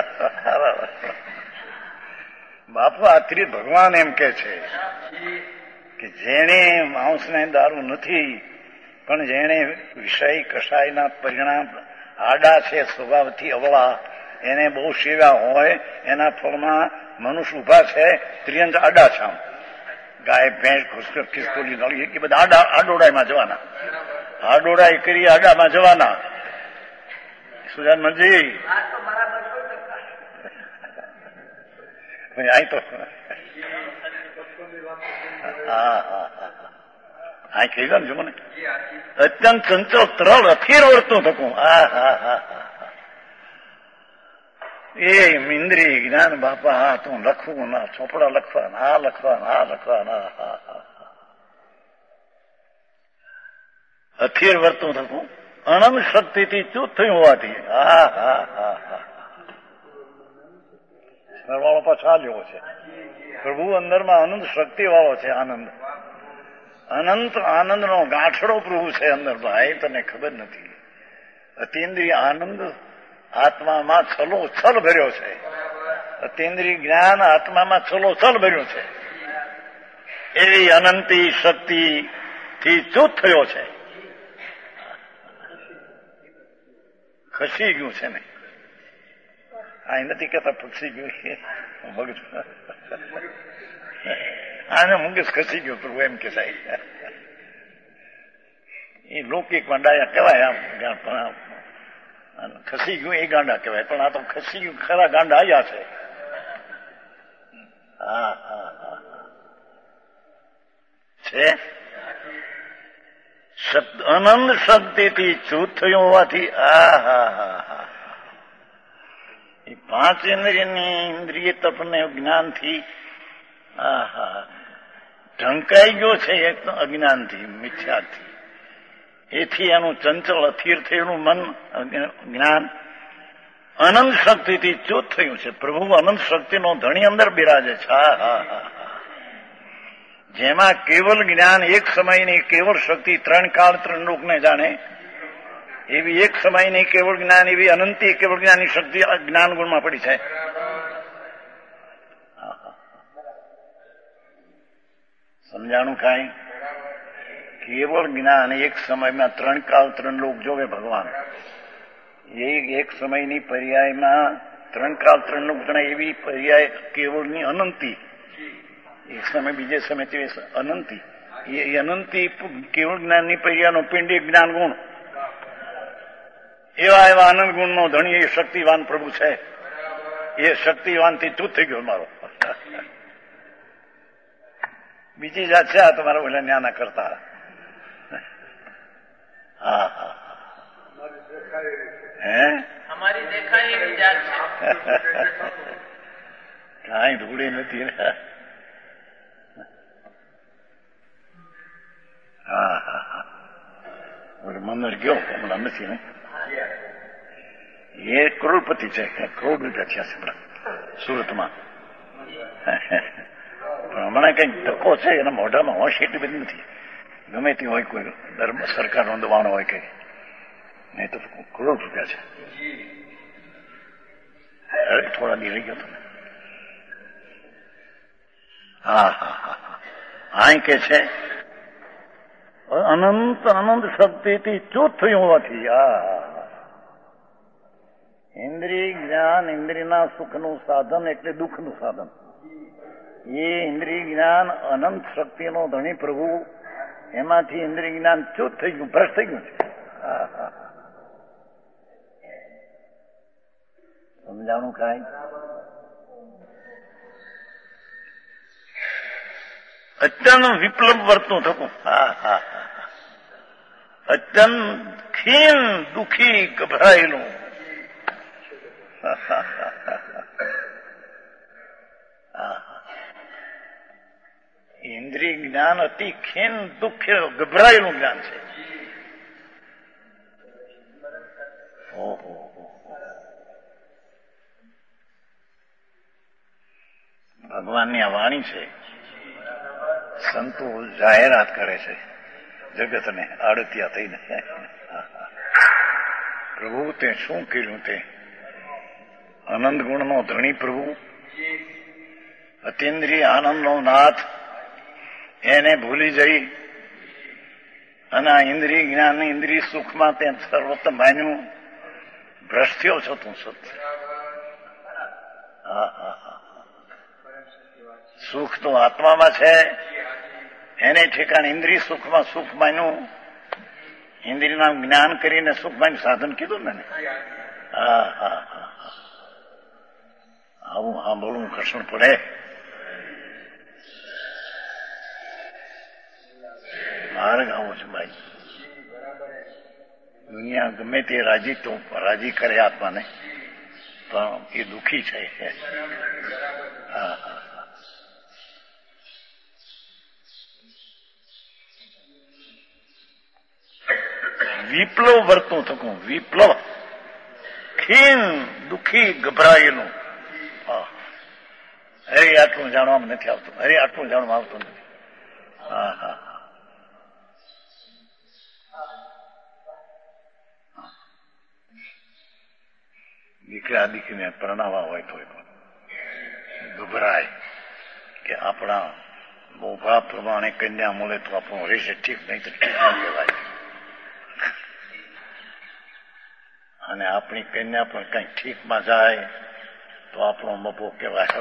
બાપુ આ ભગવાન એમ કે છે કે જેણે માંસને દારૂ નથી, પણ જેણે વિષય કસાયના પરિણામ આડા છે, સ્વભાવથી અવળા, એને બહુ સેવા હોય, એના ફળમાં મનુષ્ય ઉભા છે, ત્રિયંત આડા છે. ગાય ભેંસ ખિસકોલી નળી એ બધા આડોડાઈમાં જવાના, આડોડાઈ કરી આડામાં જવાના. સુજાનમનજી અહીં તો આ કહી દો ને, જો મને અત્યંત ચંચળ તરળ અથીર વર્તું થતું. એ ઇન્દ્રિય જ્ઞાન બાપા, હા તું લખવું ના, ચોપડા લખવાના, આ લખવાના, આ લખવાના, અથીર વર્તું થતું. અનંત શક્તિથી ચૂત થયું હોવાથી. વાળો પાછો આ જેવો છે. પ્રભુ અંદરમાં અનંત શક્તિ વાળો છે. આનંદ, અનંત આનંદનો ગાંઠડો પ્રભુ છે અંદર. ભાઈ તને ખબર નથી. અતિન્દ્રિય આનંદ આત્મામાં છલોછલ ભર્યો છે. અતિન્દ્રિય જ્ઞાન આત્મામાં છલોછલ ભર્યું છે. એવી અનંતી શક્તિ થી ચૂત થયો છે. ખસી ગયું છે ને, આ નથી કેતા પક્ષી ગયું, મગજ આને મુંગસ ખસી ગયો પ્રભુ એમ કે સાહેબ. એ લૌકિકમાં ડાયા કહેવાય, આમ ખસી ગયું એ ગાંડા કહેવાય, પણ આ તો ખસી ગયું ખરા ગાંડા આવ્યા છે. છે અનંત શક્તિથી ચૂત થયું હોવાથી એ પાંચ ઇન્દ્રિયની ઇન્દ્રિય તપને જ્ઞાનથી ઢંકાઈ ગયો છે એક તો અજ્ઞાનથી, મિથ્યાથી. એથી એનું ચંચળ અથિર થયેલું મન જ્ઞાન અનંત શક્તિથી ચૂત થયું છે. પ્રભુ અનંત શક્તિનો ધણી અંદર બિરાજે છે. જેમાં કેવલ જ્ઞાન એક સમયની કેવળ શક્તિ ત્રણ કાળ ત્રણ લોકને જાણે એવી એક સમયની કેવળ જ્ઞાન એવી અનંતી કેવળ જ્ઞાનની શક્તિ જ્ઞાન ગુણમાં પડી છે. સમજાણું કાંઈ? કેવળ જ્ઞાન એક સમયમાં ત્રણ કાળ ત્રણ લોક જોવે ભગવાન. એ એક સમયની પર્યાયમાં ત્રણ કાળ ત્રણ લોક જણા એવી પર્યાય કેવળની અનંતી, એક સમય બીજે સમય તે અનંતી, એ અનંતી કેવળ જ્ઞાનની પર્યાયનો પિંડી જ્ઞાન ગુણ, એવા એવા આનંદ ગુણનો ધણી એ શક્તિવાન પ્રભુ છે. એ શક્તિવાનથી ચૂત થઈ ગયો મારો. બીજી જાત છે આ તમારા ઓલા ન્યાના કરતા. અમારી દેખાય એવી જાત છે. કાંઈ ધૂળી નથી. મંદર ગયો હમણાં નથી ને, એ કરોડપતિ છે, કરોડ રૂપિયા થયા છે સુરતમાં. પણ હમણાં કઈક ધક્કો છે એના મોઢામાં હોશ એટલી બધી નથી. ગમે તે હોય કોઈ ધર્મ સરકારનો દબાણ હોય કઈ, નહીં તો કરોડ રૂપિયા છે. થોડા દી રહી ગયો તમે. આ કે છે અનંત અનંત શક્તિથી ચૂત થયું હોવાથી ઇન્દ્રિય જ્ઞાન ઇન્દ્રિયના સુખનું સાધન એટલે દુઃખનું સાધન. એ ઇન્દ્રિય જ્ઞાન અનંત શક્તિનો ધણી પ્રભુ, એમાંથી ઇન્દ્રિય જ્ઞાન ચૂત થઈ ગયું, ભ્રષ્ટ થઈ ગયું છે. સમજાણું કાંઈ? અત્યંત વિપ્લવ વર્તું થતું. અત્યંત ખીન દુઃખી ગભરાયેલું. ઇન્દ્રિય જ્ઞાન અતિ ખીન દુઃખ ગભરાયેલું જ્ઞાન છે. ભગવાનની આ વાણી છે. સંતો જાહેરાત કરે છે જગતને આડતિયા થઈને. પ્રભુ તે શું કર્યું? તે આનંદ ગુણનો ધણી પ્રભુ, અતિન્દ્રિય આનંદનો નાથ, એને ભૂલી જઈ અને આ ઇન્દ્રિય જ્ઞાન ઇન્દ્રિય સુખમાં તે સર્વોત્તમ માન્યું. ભ્રષ્ટ્યો છો તું સત. સુખ તો આત્મામાં છે, એને ઠેકાણે ઇન્દ્રિય સુખમાં સુખ માન્યું. ઇન્દ્રિયના જ્ઞાન કરીને સુખ માન્યું સાધન કીધું ને. આવું સાંભળવું કશું પડે. માર્ગ આવો છે ભાઈ. દુનિયા ગમે તે રાજી કરે આત્માને, પણ એ દુઃખી છે. વિપ્લવ વર્તું થતું. વિપ્લવ ખીન દુઃખી ગભરાયેલું. હરે આટલું જાણવામાં નથી આવતું, હરે આટલું જાણવામાં આવતું નથી. દીકરા દીકરીને પરણાવવા હોય તો ગભરાય કે આપણા મોભા પ્રમાણે કન્યા મળે તો આપણું રહેશે ઠીક, નહીં તો ઠીક ન કહેવાય. અને આપણી કન્યા પણ કઈ ઠીકમાં જાય તો આપણો મભો કહેવાય.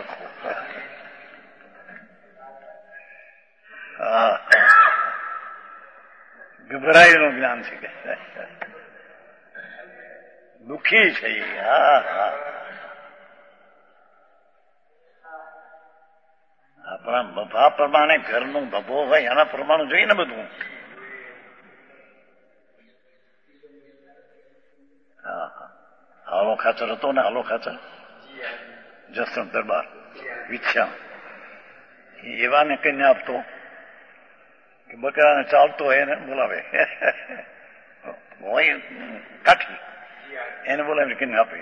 ગભરાયેલું જ્ઞાન છે, દુઃખી છે. આપણા મભા પ્રમાણે ઘરનું ભભો હોય એના પ્રમાણે જોઈએ ને બધું. હાલો ખાચર હતો ને, હાલો ખાચર જસણ દરબાર વિછ્યા એવાને કહીને આપતો કે બકરાને ચાલતો હોય એને બોલાવે હોય કાઠી એને બોલાવીને કહીને આપે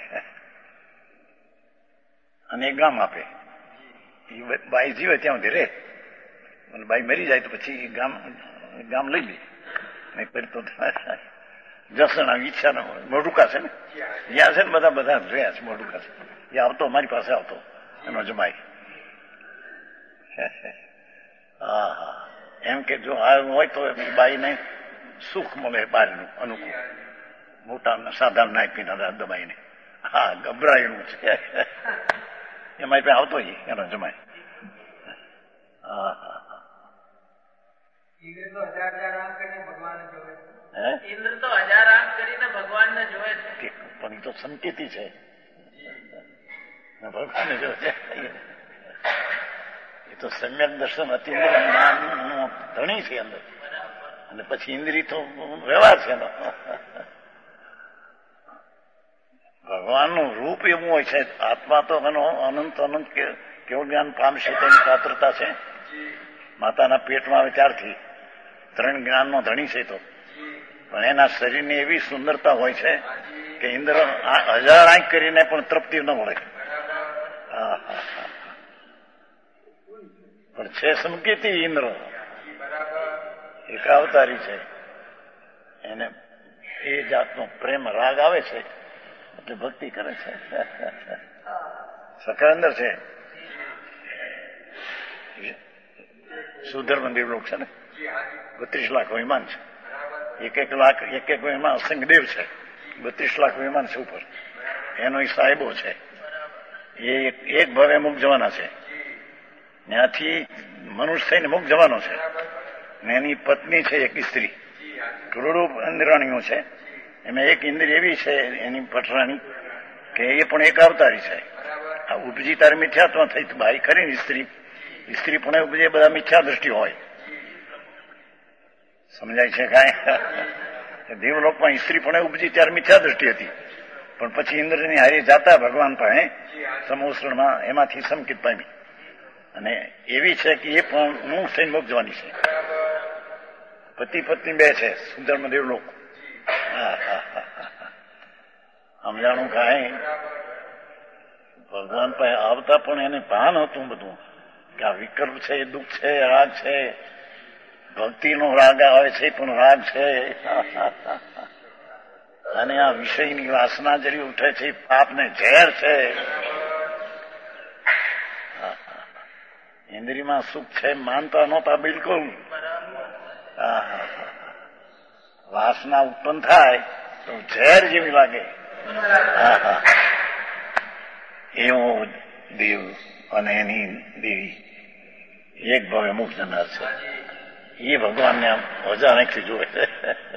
અને એક ગામ આપે. બાઈ જીવે ત્યાં સુધી રે અને બાઈ મરી જાય તો પછી ગામ લઈ લે. નહીં ફરી તો જસણા ઈચ્છા મોઢુકા છે ને જ્યાં છે ને બધા રહ્યા છે મોઢુકા છે એ આવતો મારી પાસે આવતો એનો જમાઈ. હા હા એમ કે જો આ હોય તો બાઈને સુખ મળે બહારનું અનુકૂળ મોટા સાધારણ નાય પીના દબાઈને. હા ગભરાયેલું છે એમાં પાસે આવતો એનો જમાઈ. હા હા ઇન્દ્ર તો હજાર આંખ કરીને ભગવાનને જોવે છે. પણ એ તો સંકેતી છે ભગવાનને જોવે છે. એ તો સમ્યક દર્શન અત્યંત જ્ઞાનનો ધણી છે અંદર. અને પછી ઇન્દ્રિય તો વ્યવહાર છે એનો. ભગવાનનું રૂપ એવું હોય છે. આત્મા તો એનો અનંત અનંત કેવું જ્ઞાન પામશે તેની પાત્રતા છે. માતાના પેટમાં આવે ત્યારથી 3 જ્ઞાનનો ધણી છે. તો પણ એના શરીરની એવી સુંદરતા હોય છે કે ઇન્દ્ર 1000 આંખ કરીને પણ તૃપ્તિ ન મળે. પણ છે સંકેતી ઇન્દ્ર એકાવતારી છે. એને એ જાતનો પ્રેમ રાગ આવે છે એટલે ભક્તિ કરે છે. સખર છે સુધર્મ દેવલોક છે ને 32 લાખ વિમાન છે. એક વિમાન અસંગદેવ છે. 32 લાખ વિમાન છે ઉપર. એનો એ સાહેબો છે. એ એક ભવે મુખ જવાના છે. ત્યાંથી મનુષ્ય થઈને મુખ જવાનો છે. ને એની પત્ની છે એક સ્ત્રી. કરોડો ઇન્દ્રાણીઓ છે. એમાં એક ઇન્દ્ર એવી છે એની પટરાણી કે એ પણ એક અવતારી છે. આ ઉપજી તારે મિથ્યાત્વ થઈ બાઈ ખરી ને સ્ત્રી પણ ઉપજે બધા મિથ્યા દ્રષ્ટિ હોય. સમજાય છે કાંઈ? દેવલોકમાં સ્ત્રી પણ ઉપજી ત્યારે મિથ્યા દ્રષ્ટિ હતી. પણ પછી ઇન્દ્રની હારી જાતા ભગવાન પાસે સમોસરણમાં એમાંથી સંકિત પામી. અને એવી છે કે એ પણ મુખ થઈને મુખ જવાની છે. પતિ પત્ની 2 છે સુધર્મ દેવલોક. સમજાણું કાંઈ? ભગવાન પાસે આવતા પણ એને ભાન હતું બધું કે આ વિકલ્પ છે, દુઃખ છે, રાગ છે. ભક્તિનો રાગ આવે છે પણ રાગ છે. અને આ વિષયની વાસના જરી ઉઠે છે પાપને ઝેર છે. ઇન્દ્રિયમાં સુખ છે માનતા નહોતા બિલકુલ. વાસના ઉત્પન્ન થાય તો ઝેર જેવી લાગે. એવો દેવ અને એની દેવી એક ભાવે મુખ જનાર છે. એ ભગવાનને આમ 1000 આંખથી જોવે છે.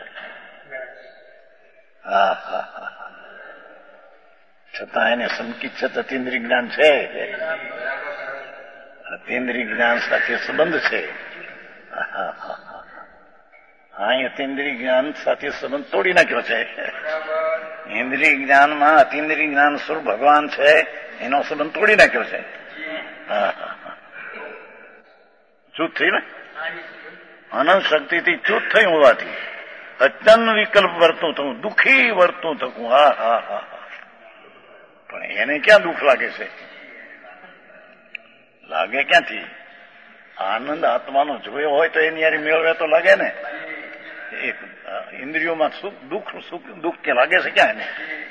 છતાં એને સંકિત છે અતીન્દ્રિય જ્ઞાન છે. અતીન્દ્રિય જ્ઞાન સાથે સંબંધ છે. અતીન્દ્રિય જ્ઞાન સાથે સંબંધ તોડી નાખ્યો છે. ઇન્દ્રિય જ્ઞાનમાં અતીન્દ્રિય જ્ઞાન સ્વરૂપ ભગવાન છે એનો સંબંધ તોડી નાખ્યો છે. ચૂત થઈ ને અનંત શક્તિથી ચૂત થઈ હોવાથી અત્યંત વિકલ્પ વર્તું થવું, દુઃખી વર્તું થવું. પણ એને ક્યાં દુઃખ લાગે છે? લાગે ક્યાંથી? આનંદ આત્માનો જોયો હોય તો એની યારી મેળવે તો લાગે ને. ઇન્દ્રિયોમાં સુખ દુઃખ કે લાગે છે ક્યાં એને?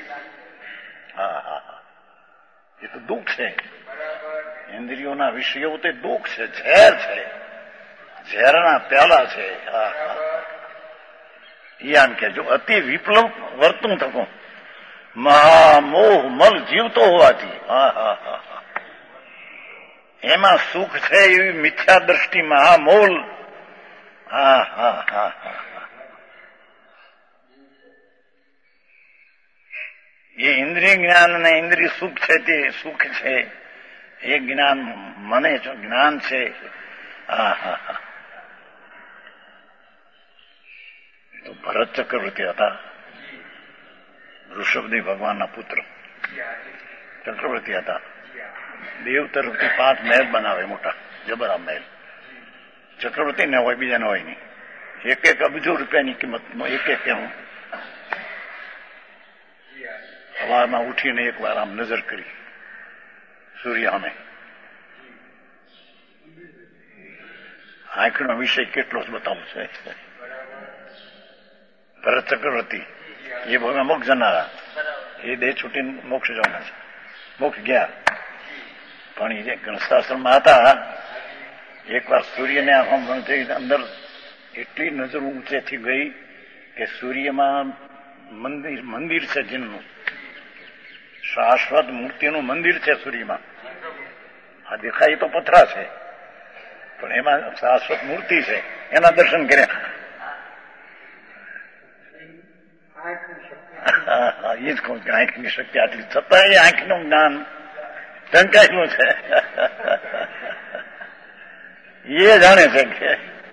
એ તો દુઃખ છે. ઇન્દ્રિયોના વિષયો તે દુઃખ છે, ઝેર છે, ઝેરના પ્યાલા છે. આમ કે જો અતિ વિપ્લવ વર્તું થતું મહામોહ મલ જીવતો હોવાથી એમાં સુખ છે એવી મિથ્યા દ્રષ્ટિ મહામોલ. એ ઇન્દ્રિય જ્ઞાન અને ઇન્દ્રિય સુખ છે તે સુખ છે. એ જ્ઞાન મને જ્ઞાન છે. તો ભરત ચક્રવર્તી હતા. ઋષભદેવ ભગવાનના પુત્ર ચક્રવર્તી હતા. દેવ તરફથી 5 મહેલ બનાવે, મોટા જબરા મહેલ. ચક્રવર્તી ને હોય, બીજાને હોય નહીં. 1 અબજો રૂપિયાની કિંમતનો એક એમ. સવારમાં ઉઠીને એક વાર આમ નજર કરી સૂર્ય સામે. આંખનો વિષય કેટલો જ બતાવું છે. ભરત ચક્રવર્તી એ ભગવાન મોક્ષ જનારા, એ દેહ છૂટીને મોક્ષ જવાના છે. મોક્ષ ગયા, પણ એ જે ગણસ્થાશ્રમમાં હતા, એક વાર સૂર્યને અંદર એટલી નજર ઊંચેથી ગઈ કે સૂર્યમાં મંદિર છે જીનનું, શાશ્વત મૂર્તિનું મંદિર છે સૂર્યમાં. આ દેખાય તો પથરા છે, પણ એમાં શાશ્વત મૂર્તિ છે. એના દર્શન કર્યા. એ જ કહું કે આંખની શક્તિ આટલી, છતાં એ આંખનું જ્ઞાન ઢંકાયેલું છે. એ જાણે છે કે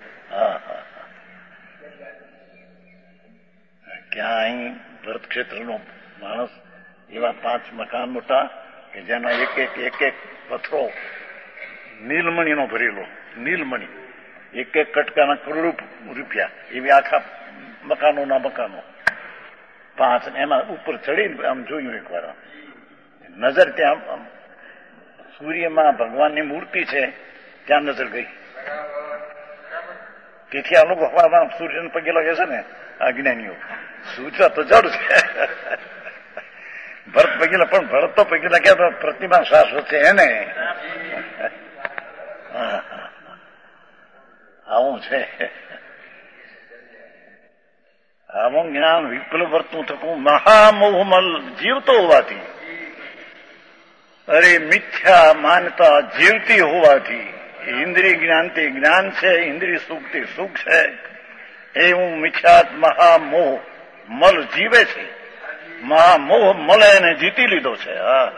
ક્યાંય ભરત ક્ષેત્રનો માણસ એવા 5 મકાન મોટા કે જેનો એક પથરો નીલમણીનો ભરેલો, નીલમણી, એક કટકાના કરોડો રૂપિયા, એવી આખા મકાનો 5. એમાં ઉપર ચડીને આમ જોયું એક વાર, નજર ત્યાં સૂર્યમાં ભગવાનની મૂર્તિ છે, ત્યાં નજર ગઈ. તેથી આ લોકો હવામાં સૂર્યને પગે લાગે છે ને, આ જ્ઞાનીઓ. સૂર્ય તો જડ છે. ભરત પગેલા, પણ ભરત તો પગેલા ક્યાં, તો પ્રતિમા શાશ્વત છે એને. આવું છે. આવું જ્ઞાન વિપ્લવ વર્તું થતું મહામોહમલ જીવતો હોવાથી, અરે મિથ્યા માનતા જીવતી હોવાથી, ઇન્દ્રિય જ્ઞાન તે જ્ઞાન છે, ઇન્દ્રિય સુખ તે સુખ છે, એવું મિથ્યાત મહામોહ મલ જીવે છે. મહામોહ મલે એને જીતી લીધો છે.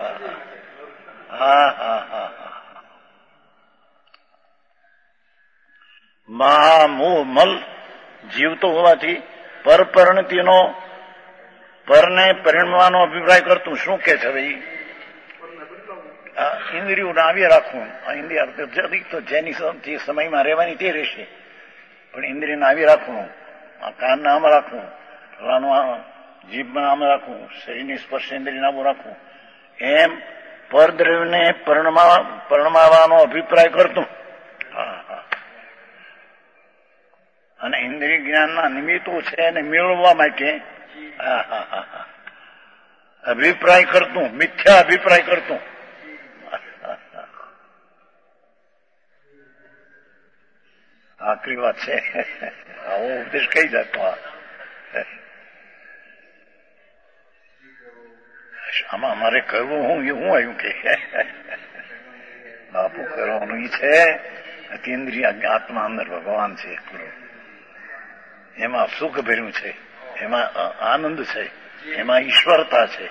મહામોહ મલ જીવતો હોવાથી પરપરિણતિનો, પરને પરિણમવાનો અભિપ્રાય કરતું. શું કે છે ભાઈ? ઇન્દ્રિયોને આવી રાખવું. ઇન્દ્રિય તો જેની જે સમયમાં રહેવાની તે રહેશે, પણ ઇન્દ્રિયને આવી રાખવું, આ કાનને આમ રાખવું, ફલાનું જીભમાં આમ રાખવું, શરીરની સ્પર્શેન્દ્રિયને આવું રાખવું, એમ પરદ્રવ્યને પરણમાવાનો અભિપ્રાય કરતું. અને ઇન્દ્રિય જ્ઞાનના નિમિત્તો છે એને મેળવવા માટે અભિપ્રાય કરતું, મિથ્યા અભિપ્રાય કરતું. આખરી વાત છે. આવો ઉપદેશ કઈ જતો. આમાં અમારે કરવું હું આવ્યું કે બાપુ કરવાનું ઈ છે. અતિન્દ્રિય આત્મા અંદર ભગવાન છે, એમાં સુખ ભર્યું છે, એમાં આનંદ છે, એમાં ઈશ્વરતા છે,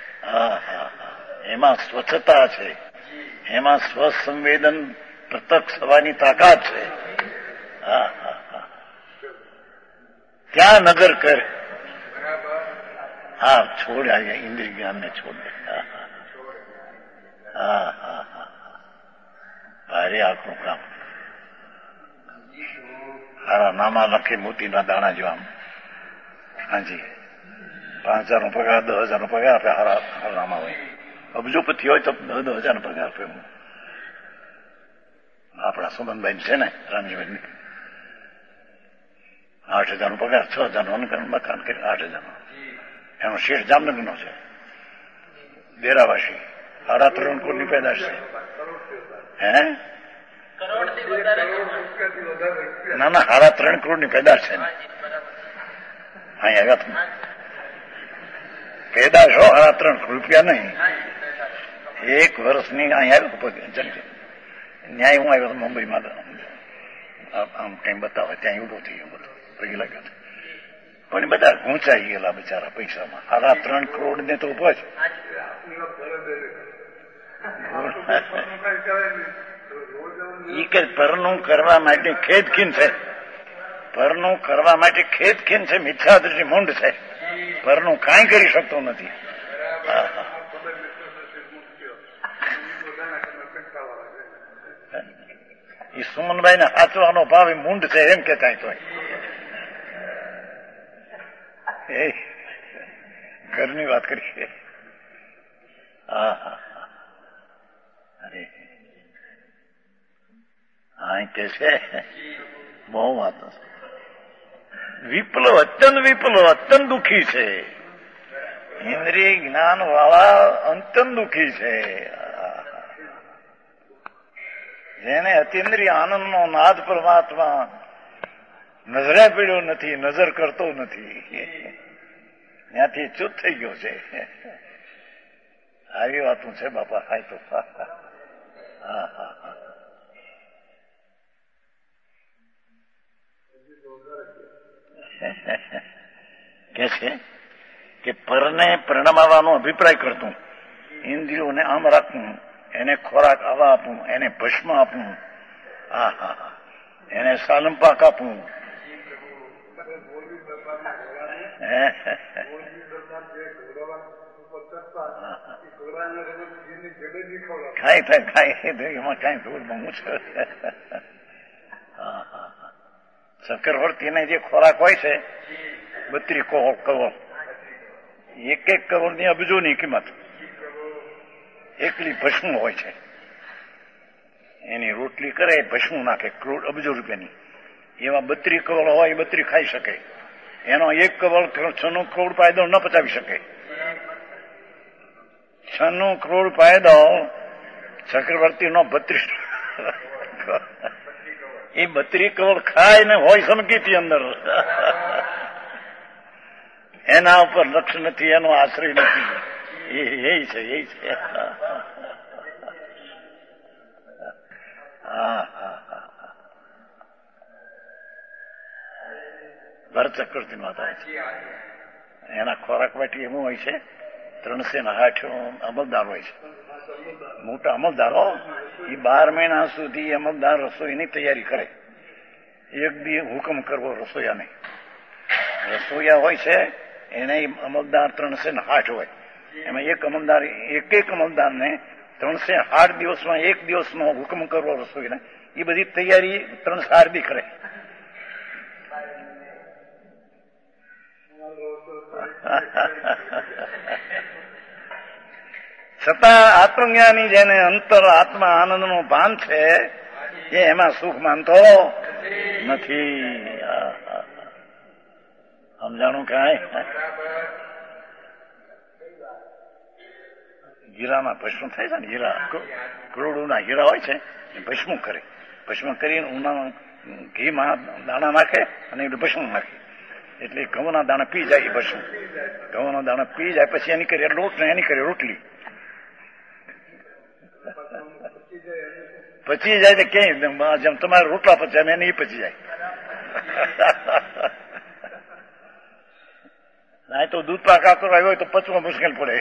એમાં સ્વચ્છતા છે, એમાં સ્વસંવેદન પ્રત્યક્ષ થવાની તાકાત છે. ત્યાં નગર કર. છોડ આવ્યા ઇન્દ્રિય જ્ઞાન ને છોડ. ભારે આખું કામ. હારા નામા લખે મોતીના દાણા જેવા. હાજી, 5,000 નો પગાર, 10,000 નો પગાર આપે. હારા નામા હોય. અબજોપતિ હોય તો 10,000 નો પગાર આપે. આપણા સુમનભાઈ છે ને, રામજીભાઈ, 8,000 નો પગાર, 6,000 નો મકાન કરી, 8,000 નો. એનો શેઠ જામનગર નો છે, ડેરાવાસી, 3.5 કરોડની પેદાશ છે. હે? ના 3.5 કરોડની પેદાશ છે. અહીંયા આવ્યા પેદાશ હો, 3.5 રૂપિયા નહીં. 1 વર્ષની અહીંયા આવ્યો. ન્યાય હું આવ્યો મુંબઈમાં, આમ કઈ બતાવે ત્યાં ઉભો થઈ ગયો, બધું પગી લાગ્યો. પણ બધા ઘૂંચાઈ ગયેલા બિચારા પૈસામાં. 3.5 કરોડ ને તો ઉભો છે. ઈ કે પરનું કરવા માટે ખેદખીન છે, પરનું કરવા માટે ખેદખીન છે, મિથ્યા દ્રષ્ટિ મૂંડ છે. પરનું કાંઈ કરી શકતો નથી. એ સુમનભાઈ ને સાચવાનો ભાવ એ મૂંડ છે એમ કેતા તો એ ઘરની વાત કરી. હા હા અરે હા કે છે બહુ વાતો. વિપ્લવ અત્યંત દુઃખી છે. ઇન્દ્રિય જ્ઞાન વાળા અત્યંત દુઃખી છે. જેને અતિન્દ્રિય આનંદનો નાદ પરમાત્મા નજરે પીડ્યો નથી, નજર કરતો નથી, ત્યાંથી ચૂપ થઈ ગયો છે. આવી વાતું છે બાપા. હાય તો હા હા કે છે કે પરને પ્રણમાવાનો અભિપ્રાય કરતું, ઇન્દ્રિયોને આમ રાખવું, એને ખોરાક આવા આપવું, એને ભસ્મ આપવું, હા હા એને સાલંપાક આપવું. ખાઈ થાય ખાઈ એમાં કઈ થોડું બહુ છે. ચક્રવર્તીને જે ખોરાક હોય છે 32 કરોડ, એક કરોડની અબજોની કિંમત એકલી ભસ્મ હોય છે. એની રોટલી કરે ભસ્મ નાખે કરોડ અબજો રૂપિયાની. એવા 32 કરોડ હોય, 32 ખાઈ શકે. એનો 1 કરોડ 96 કરોડ પાયદો ન પચાવી શકે. 96 કરોડ પાયદો ચક્રવર્તીનો 32 એ 32 કરોડ ખાય ને હોય સમકીતી અંદર. એના ઉપર લક્ષ નથી, એનો આશ્રય નથી. એ છે ભરત ચક્રવર્તી વાત આવે છે. એના ખોરાક વાટી એમ હોય છે 360 અમલદાર હોય છે, મોટા અમલદારો. એ 12 મહિના સુધી અમલદાર રસોઈની તૈયારી કરે. એક દી હુકમ કરવો રસોઈયાને. રસોઈયા હોય છે એને અમલદાર 360 હોય. એમાં એક અમલદારને 360 દિવસમાં એક દિવસનો હુકમ કરવો રસોઈને. એ બધી તૈયારી 360 દી કરે. છતાં આત્મજ્ઞાની જેને અંતર આત્મા આનંદનું ભાન છે એ એમાં સુખ માનતો નથી. સમજાણું કાંઈ? હીરામાં ભસ્મ થાય છે ને, હીરા કરોડોના હીરા હોય છે એ ભસ્મ કરે. ભસ્મ કરીને ઉના ઘીમાં દાણા નાખે અને ભસ્મ નાખે. એટલે ઘઉંના દાણા પી જાય. ભસ્મ ઘઉંના દાણા પી જાય પછી એની કરી લોટ ને એની કરી રોટલી પચી જાય. તો ક્યાંય જેમ તમારે રોટલા પચે એમ એને એ પચી જાય. ના તો દૂધ પાક આકરો આવ્યો હોય તો પચવા મુશ્કેલ પડે.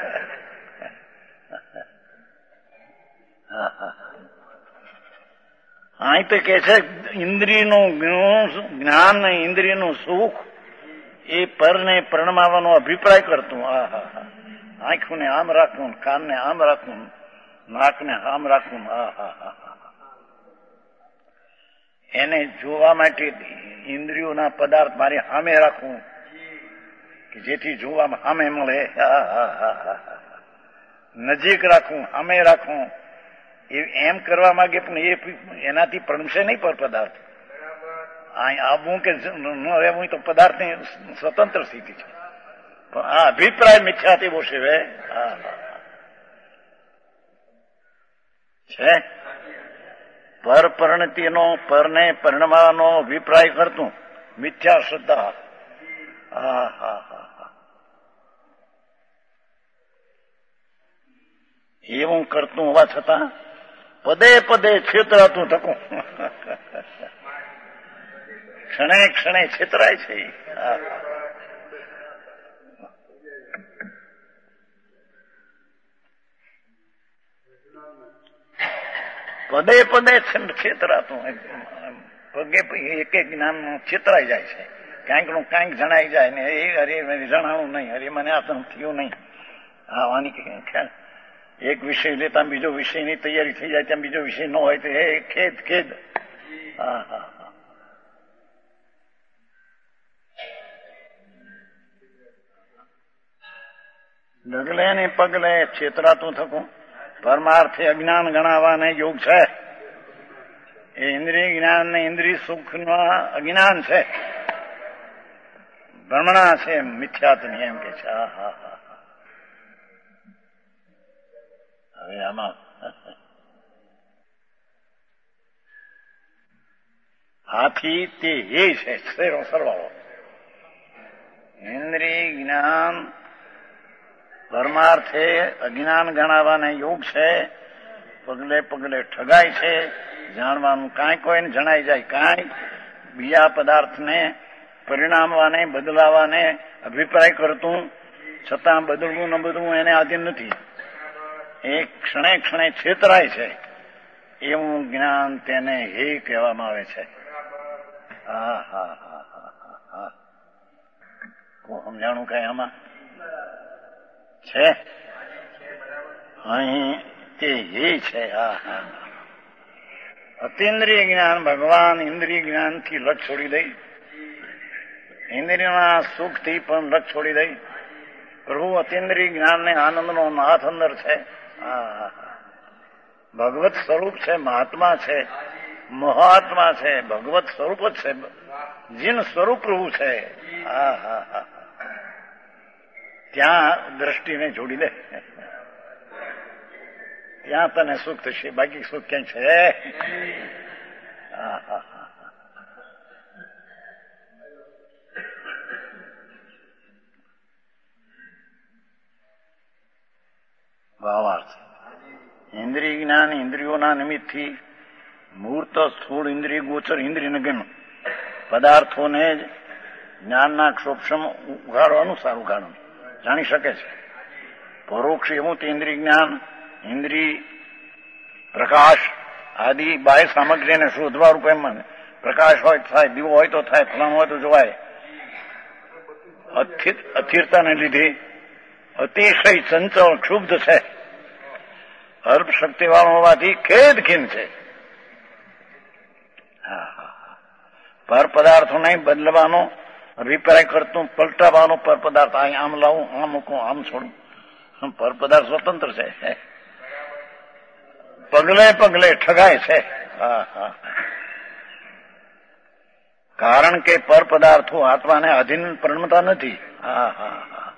અહીં તો કે છે ઇન્દ્રિયનું જ્ઞાન ને ઇન્દ્રિયનું સુખ એ પરને પ્રણમાવાનો અભિપ્રાય કરતું. આંખને આમ રાખવું, કાનને આમ રાખવું, નાકને આમ રાખવું. એને જોવા માટે ઇન્દ્રિયોના પદાર્થ મારી સામે રાખવું કે જેથી જોવામાં સામે મળે. નજીક રાખવું, સામે રાખવું. એમ કરવા માંગે પણ એનાથી પ્રણશે નહીં પર પદાર્થ. અહીં આવવું કે ન રહેવું તો પદાર્થની સ્વતંત્ર સ્થિતિ છે. પણ આ અભિપ્રાય મિથ્યા તેવો છે પરણતિનો પરને પરણવાનો અભિપ્રાય કરતું મિથ્યા શ્રદ્ધા. એવું કરતું હોવા છતાં પદે પદે છેતરાતું થકું. ક્ષણે ક્ષણે છેતરાય છે. પદે પદે છેતરાતું પગે એક જ્ઞાન છેતરાઈ જાય છે. કાંઈક નું કાંઈક જણાઈ જાય ને એ હરી જણાણું નહીં, હરી મને આ થયું નહીં. આવાની એક વિષય લેતા બીજો વિષયની તૈયારી થઈ જાય, ત્યાં બીજો વિષય ન હોય તો એ ખેદ ખેદ. હા હા હા. ડગલે ને પગલે છેતરાતું થકું પરમાર્થે અજ્ઞાન ગણાવાને યોગ છે. એ ઇન્દ્રિય જ્ઞાન ને ઇન્દ્રિય સુખ નું અજ્ઞાન છે, ભ્રમણા છે, મિથ્યાત્વ એમ કે છે. હા હા હા. હવે આમાં આથી તે એ છે સરવાળો. ઇન્દ્રિય જ્ઞાન પરમાર્થે અજ્ઞાન ગણાવાને યોગ છે, પગલે પગલે ઠગાય છે. જાણવાનું કાંઈ કોઈને જણાઈ જાય, કાંઈ બીજા પદાર્થને પરિણામવાને બદલાવાને અભિપ્રાય કરતું છતાં બદલવું ન બદલવું એને આધીન નથી. એ ક્ષણે ક્ષણે છેતરાય છે એવું જ્ઞાન તેને હે કહેવામાં આવે છે. હા હા હા હા હા. સમજાણું કઈ આમાં છે? અહીં તે હે છે. હા હા. અતિન્દ્રિય જ્ઞાન ભગવાન ઇન્દ્રિય જ્ઞાનથી લટ છોડી દઈ, ઇન્દ્રિયના સુખથી પણ લટ છોડી દઈ. પ્રભુ અતિન્દ્રિય જ્ઞાનને આનંદનો નાથ અંદર છે. ભગવત સ્વરૂપ છે, મહાત્મા છે, મહાત્મા છે, ભગવત સ્વરૂપ જ છે, જીન સ્વરૂપ પ્રભુ છે. હા હા હા. ત્યાં દ્રષ્ટિને જોડી દે, ત્યાં તને સુખ થશે, બાકી સુખ ક્યાં છે? હા હા હા. ભાવાર્થ ઇન્દ્રિય જ્ઞાન ઇન્દ્રિયોના નિમિત્તથી મૂર્ત સ્થૂળ ઇન્દ્રિય ગોચર ઇન્દ્રિય ગણ પદાર્થોને જ્ઞાનના ક્ષોક્ષમ ઉઘાડો અનુસાર ઉઘાડો જાણી શકે છે. પરોક્ષ એવું તે ઇન્દ્રિય જ્ઞાન ઇન્દ્રિય પ્રકાશ આદિ બાહ્ય સામગ્રીને શોધવા રૂપે પ્રકાશ હોય તો થાય, દીવો હોય તો થાય, ફલાણ હોય તો જોવાય. અસ્થિરતાને લીધે અતિશય ચંચળ ક્ષુબ્ધ છે, અલ્પ શક્તિ વાળો હોવાથી ખેદખીન છે. પર પદાર્થોને બદલવાનો અભિપ્રાય કરતું પલટાવાનો પર પદાર્થ આમ લાવું, આમ મૂકું, આમ છોડું. પર પદાર્થ સ્વતંત્ર છે, પગલે પગલે ઠગાય છે. હા હા. કારણ કે પર પદાર્થો આત્માને અધીન પરિણમતા નથી. હા હા હા.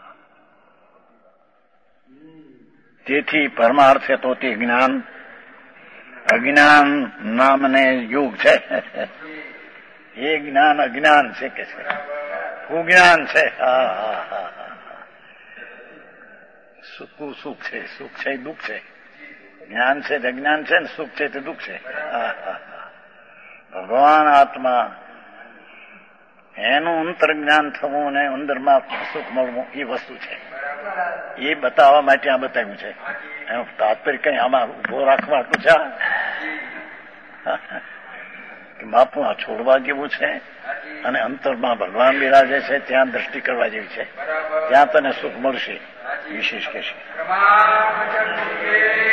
તેથી પરમાર્થે તો તે જ્ઞાન અજ્ઞાન નામને યુગ છે. એ જ્ઞાન અજ્ઞાન છે કે છે, કુજ્ઞાન છે. હા હા હા હા. સુખ છે, સુખ છે દુઃખ છે, જ્ઞાન છે તે અજ્ઞાન છે, ને સુખ છે તે દુઃખ છે. હા હા હા. ભગવાન આત્મા એનું અંતર્જ્ઞાન થવું અને અંદરમાં સુખ મળવું એ વસ્તુ છે. એ બતાવવા માટે આ બતાવ્યું છે. એનું તાત્પર્ય કઈ આમાં ઉભો રાખવા આટલું છે કે બાપુ આ છોડવા જેવું છે અને અંતરમાં ભગવાન બિરાજે છે, ત્યાં દ્રષ્ટિ કરવા જેવી છે, ત્યાં તને સુખ મળશે. વિશેષ કહેશે.